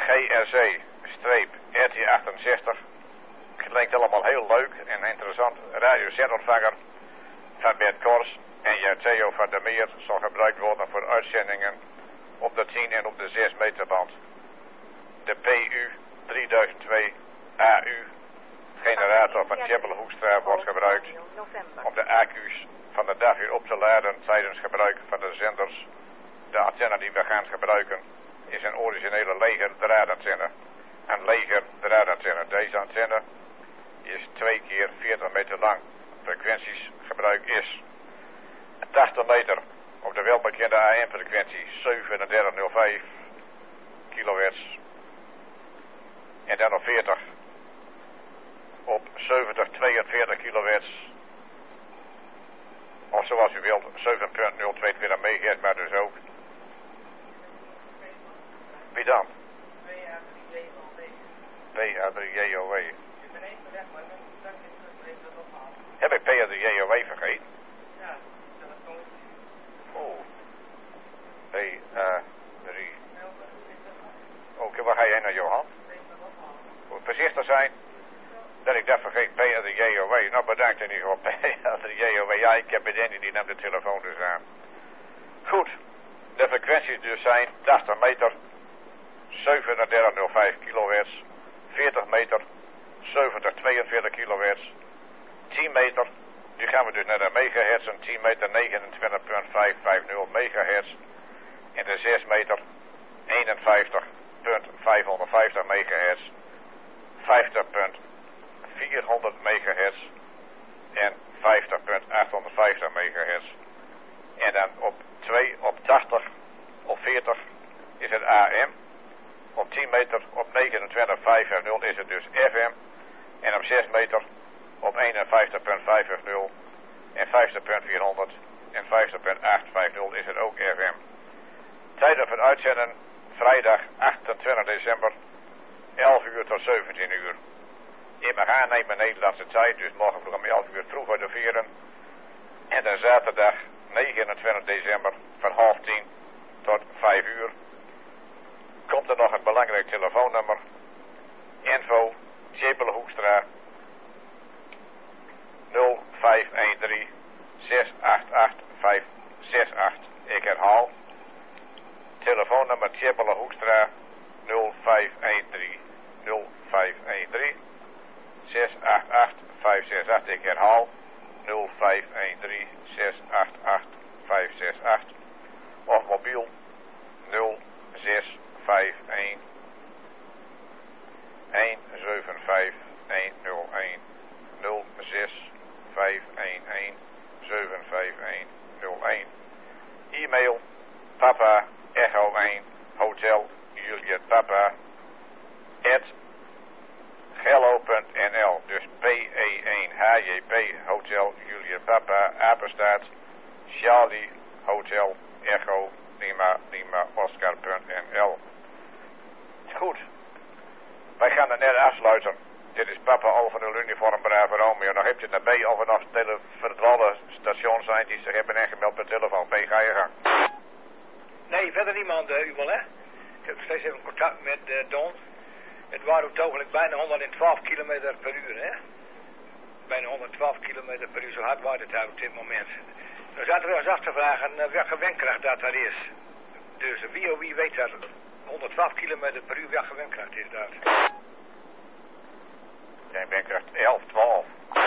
GRC-RT68 klinkt allemaal heel leuk en interessant. Radiozendontvanger van Bert Kors en Jan Theo van der Meer zal gebruikt worden voor uitzendingen op de 10 en op de 6 meter band. De PU 3002 AU generator van Tjebbelen Hoekstra wordt gebruikt om de accu's van de daguur op te laden tijdens gebruik van de zenders. De antenne die we gaan gebruiken is een originele leger draadantenne. Een leger draadantenne. Deze antenne is 2 keer 40 meter lang. Frequenties gebruik is 80 meter op de welbekende AM-frequentie 3705 kHz. En dan op 40 op 7042 kHz. Of zoals u wilt, 7.022 MHz, maar dus ook. Wie dan? PA3JOW. Heb ik PA3JOW vergeten? Ja, oh. PA3. Oké, waar ga jij naar, Johan? Moet voorzichtig zijn dat ik dat vergeet. PA3JOW. Nou, bedankt in ieder geval. PA3JOW. Ja, ik heb bedenkt, die neemt de telefoon dus aan. Goed. De frequenties dus zijn 80 meter 3705 kHz, 40 meter 7042 kHz, 10 meter, nu gaan we dus naar de megahertz, 10 meter 29.550 megahertz en de 6 meter 51.550 megahertz, 50.400 megahertz en 50.850 megahertz. En dan op 2 op 80 dus FM. En op 6 meter op 51.550 en 50.400 en 50.850 is het ook FM. Tijden voor uitzenden vrijdag 28 december 11 uur tot 17 uur. In mag aannemen Nederlandse tijd, dus morgen vroeg om 11 uur vroeg uit de vieren. En dan zaterdag 29 december van 9:30 tot 5 uur. Komt er nog een belangrijk telefoonnummer. Info Tjepelenhoekstra 0513 688 568. Ik herhaal. Telefoonnummer Tjepelenhoekstra 0513 0513 688 568. Ik herhaal 0513 688 568. Of mobiel 0651 175 101 0651 751 01. E-mail Papa Echo 1 Hotel Juliet Papa @gello.nl. Dus PE1HJP Hotel Juliet Papa apenstaart Charlie Hotel Echo Lima Oscar.nl. Goed. Wij gaan er net afsluiten. Dit is Papa al van de uniform Bravo Romeo. Nog heb je het naar B of er nog verdwaalde stations zijn die zich hebben ingemeld per telefoon. B, ga je gang. Nee, verder niemand, Ubel, hè? Ik heb steeds even contact met Don. Het waren op het ogenblik bijna 112 km per uur, hè? Bijna 112 km per uur, zo hard waait het daar op dit moment. Dan zaten we ons af te vragen welke windkracht dat daar is. Dus wie weet dat 112 km per uur welke windkracht is dat? Geen windkracht 11, 12.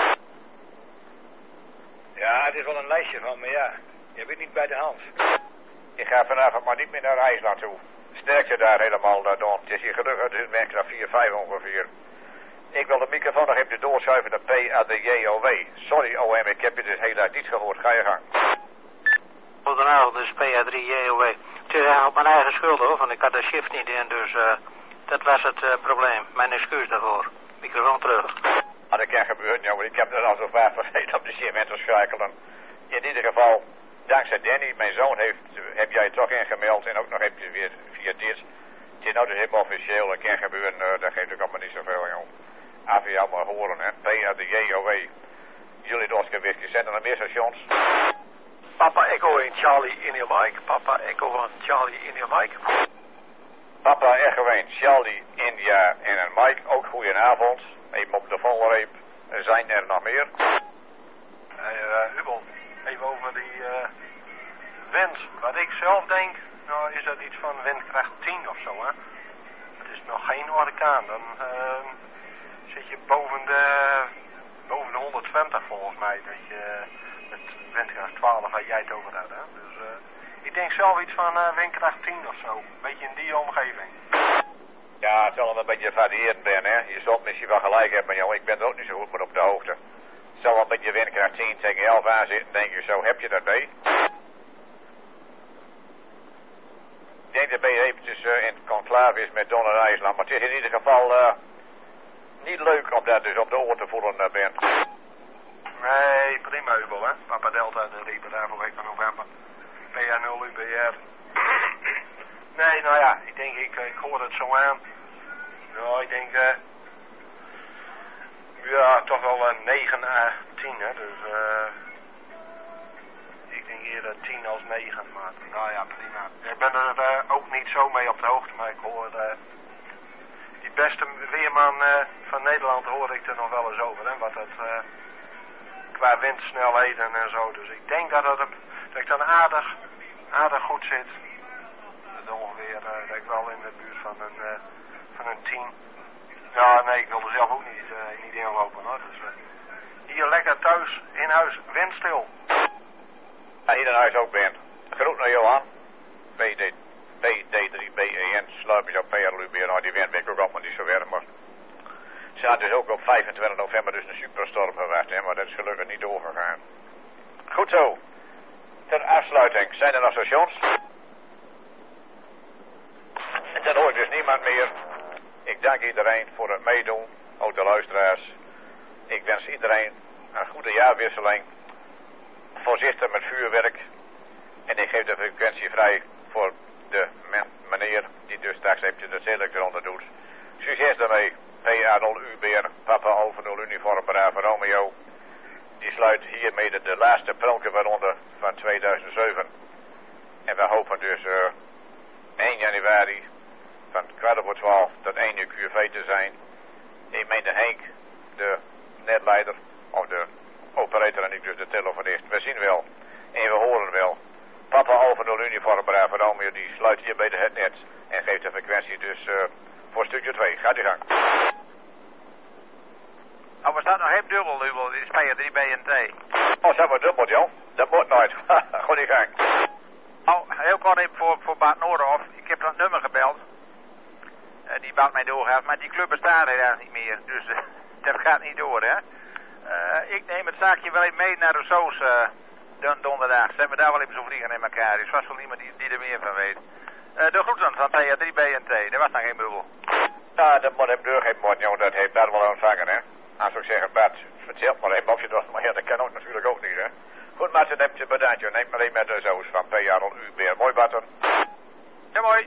Ja, het is wel een lijstje van, maar ja, je bent niet bij de hand. Ik ga vanavond maar niet meer naar IJsland toe. Sterkte daar helemaal door. Het is hier gelukkig dus windkracht 4, 5 ongeveer. Ik wil de microfoon nog even doorschuiven naar PADJOW. Sorry OM, ik heb je dus helaas niet gehoord. Ga je gang. Goedenavond, dus PA3JOW. Het is eigenlijk mijn eigen schuld hoor, want ik had de shift niet in, dus dat was het probleem. Mijn excuus daarvoor. Microfoon terug. Maar dat kan gebeuren, jongen. Ik heb er al zo vaak vergeten op de shift in te schakelen. In ieder geval, dankzij Danny, mijn zoon, heb jij het toch ingemeld en ook nog heb je weer via dit. Het is nou dus helemaal officieel, dat kan gebeuren, dat geeft ook allemaal niet zoveel, joh. Af je allemaal horen, hè. PADJOW. Jullie Oscar Whisky, zijn er nog meer stations? Papa Echo 1 Charlie India Mike. Papa Echo 1 Charlie India Mike. Papa Echo 1 Charlie India en een Mike. Ook goedenavond. Even op de valreep. Zijn er nog meer? Hubel, even over die wind. Wat ik zelf denk, nou is dat iets van windkracht 10 of zo, hè. Het is nog geen orkaan. Dan zit je boven de 120 volgens mij. Dat je met windkracht 12 waar jij het over had, hè. Dus ik denk zelf iets van windkracht 10 of zo. Een beetje in die omgeving. Ja, het zal wel een beetje variërend zijn, hè. Je zult misschien wel gelijk hebben, joh. Ik ben er ook niet zo goed meer op de hoogte. Het zal wel een beetje windkracht 10 tegen 11 aan zitten, denk je zo. Heb je dat mee? Ik denk dat ben je eventjes in conclave is met Don en IJsland. Maar het is in ieder geval niet leuk om dat dus op de oor te voelen bent. Nee, prima Ubel, hè. Papa Delta, de Lieber Bravo week van november. PA0 UBR. Nee, nou ja, ik hoor het zo aan. Ja, ik denk, ja, toch wel 9 à 10, hè. Dus, ik denk eerder 10 als 9, maar nou ja, prima. Ik ben er ook niet zo mee op de hoogte, maar ik hoor, die beste weerman van Nederland hoor ik er nog wel eens over, hè. Wat dat, qua windsnelheden en zo. Dus ik denk dat ik dan aardig goed zit. Ongeveer, dat ik wel in de buurt van een 10. Ja, nee, ik wil er zelf ook niet in lopen, hoor. Dus hier lekker thuis, in huis, windstil. Ja, hier in huis ook ben. Groet naar Johan. PD3BEN, sluipjes op PRLUB. Nou, die wind ben ik ook allemaal niet zo warm, maar... Ze had dus ook op 25 november dus een superstorm verwacht, hè, maar dat is gelukkig niet doorgegaan. Goed zo. Ter afsluiting, zijn er nog stations? En dan hoor ik dus niemand meer. Ik dank iedereen voor het meedoen, ook de luisteraars. Ik wens iedereen een goede jaarwisseling. Voorzichtig met vuurwerk. En ik geef de frequentie vrij voor de meneer die dus straks eventjes de telex eronder doet. Succes daarmee. PA0UBR, Papa over 0 uniform Bravo Romeo. Die sluit hiermee de laatste pronkenronde van 2007. En we hopen dus 1 januari van 11:15 tot 1 uur QV te zijn. Ik meen de Henk, de netleider, of de operator en ik dus de telefonist. We zien wel en we horen wel. Papa over 0 uniform Bravo Romeo die sluit hier bij het net en geeft de frequentie dus voor stukje 2. Gaat u gang. Oh, we staan nog heel dubbel, Ubel. Dit is PA3 BNT. Oh, zijn we dubbel, Jan? Dat moet nooit. Goed in gang. Oh, heel kort even voor Bart Noorderhof. Ik heb dat nummer gebeld. Die bouwt mij doorgaat, maar die club bestaat helaas niet meer. Dus dat gaat niet door, hè. Ik neem het zaakje wel even mee naar de Soos donderdag. Zijn we daar wel even zo vliegen in elkaar. Er is vast wel iemand die er meer van weet. De groeten van PA3 BNT. Er was nog geen bubbel. Ja, dat moet hem doorgeven, Jan. Dat heeft Bart wel ontvangen, hè. Als ik zeg, Bart, vertel maar even of je dat... Maar ja, dat kan ook natuurlijk ook niet, hè. Goed, maar ze neemt je bedankt, joh. Neem maar even met de Soos van PA0UBR. Mooi, Bart. Ja, mooi.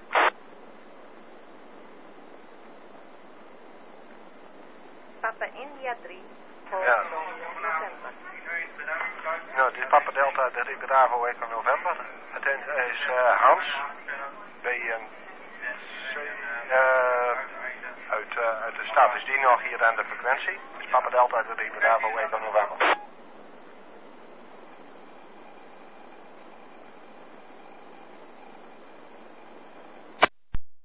Papa India 3, Ja. november. Nou, dit is Papa Delta, de Bravo Eco November. Het is Hans, uit de stad is die nog hier aan de frequentie. Het is Papa Delta, de Bravo Eco November.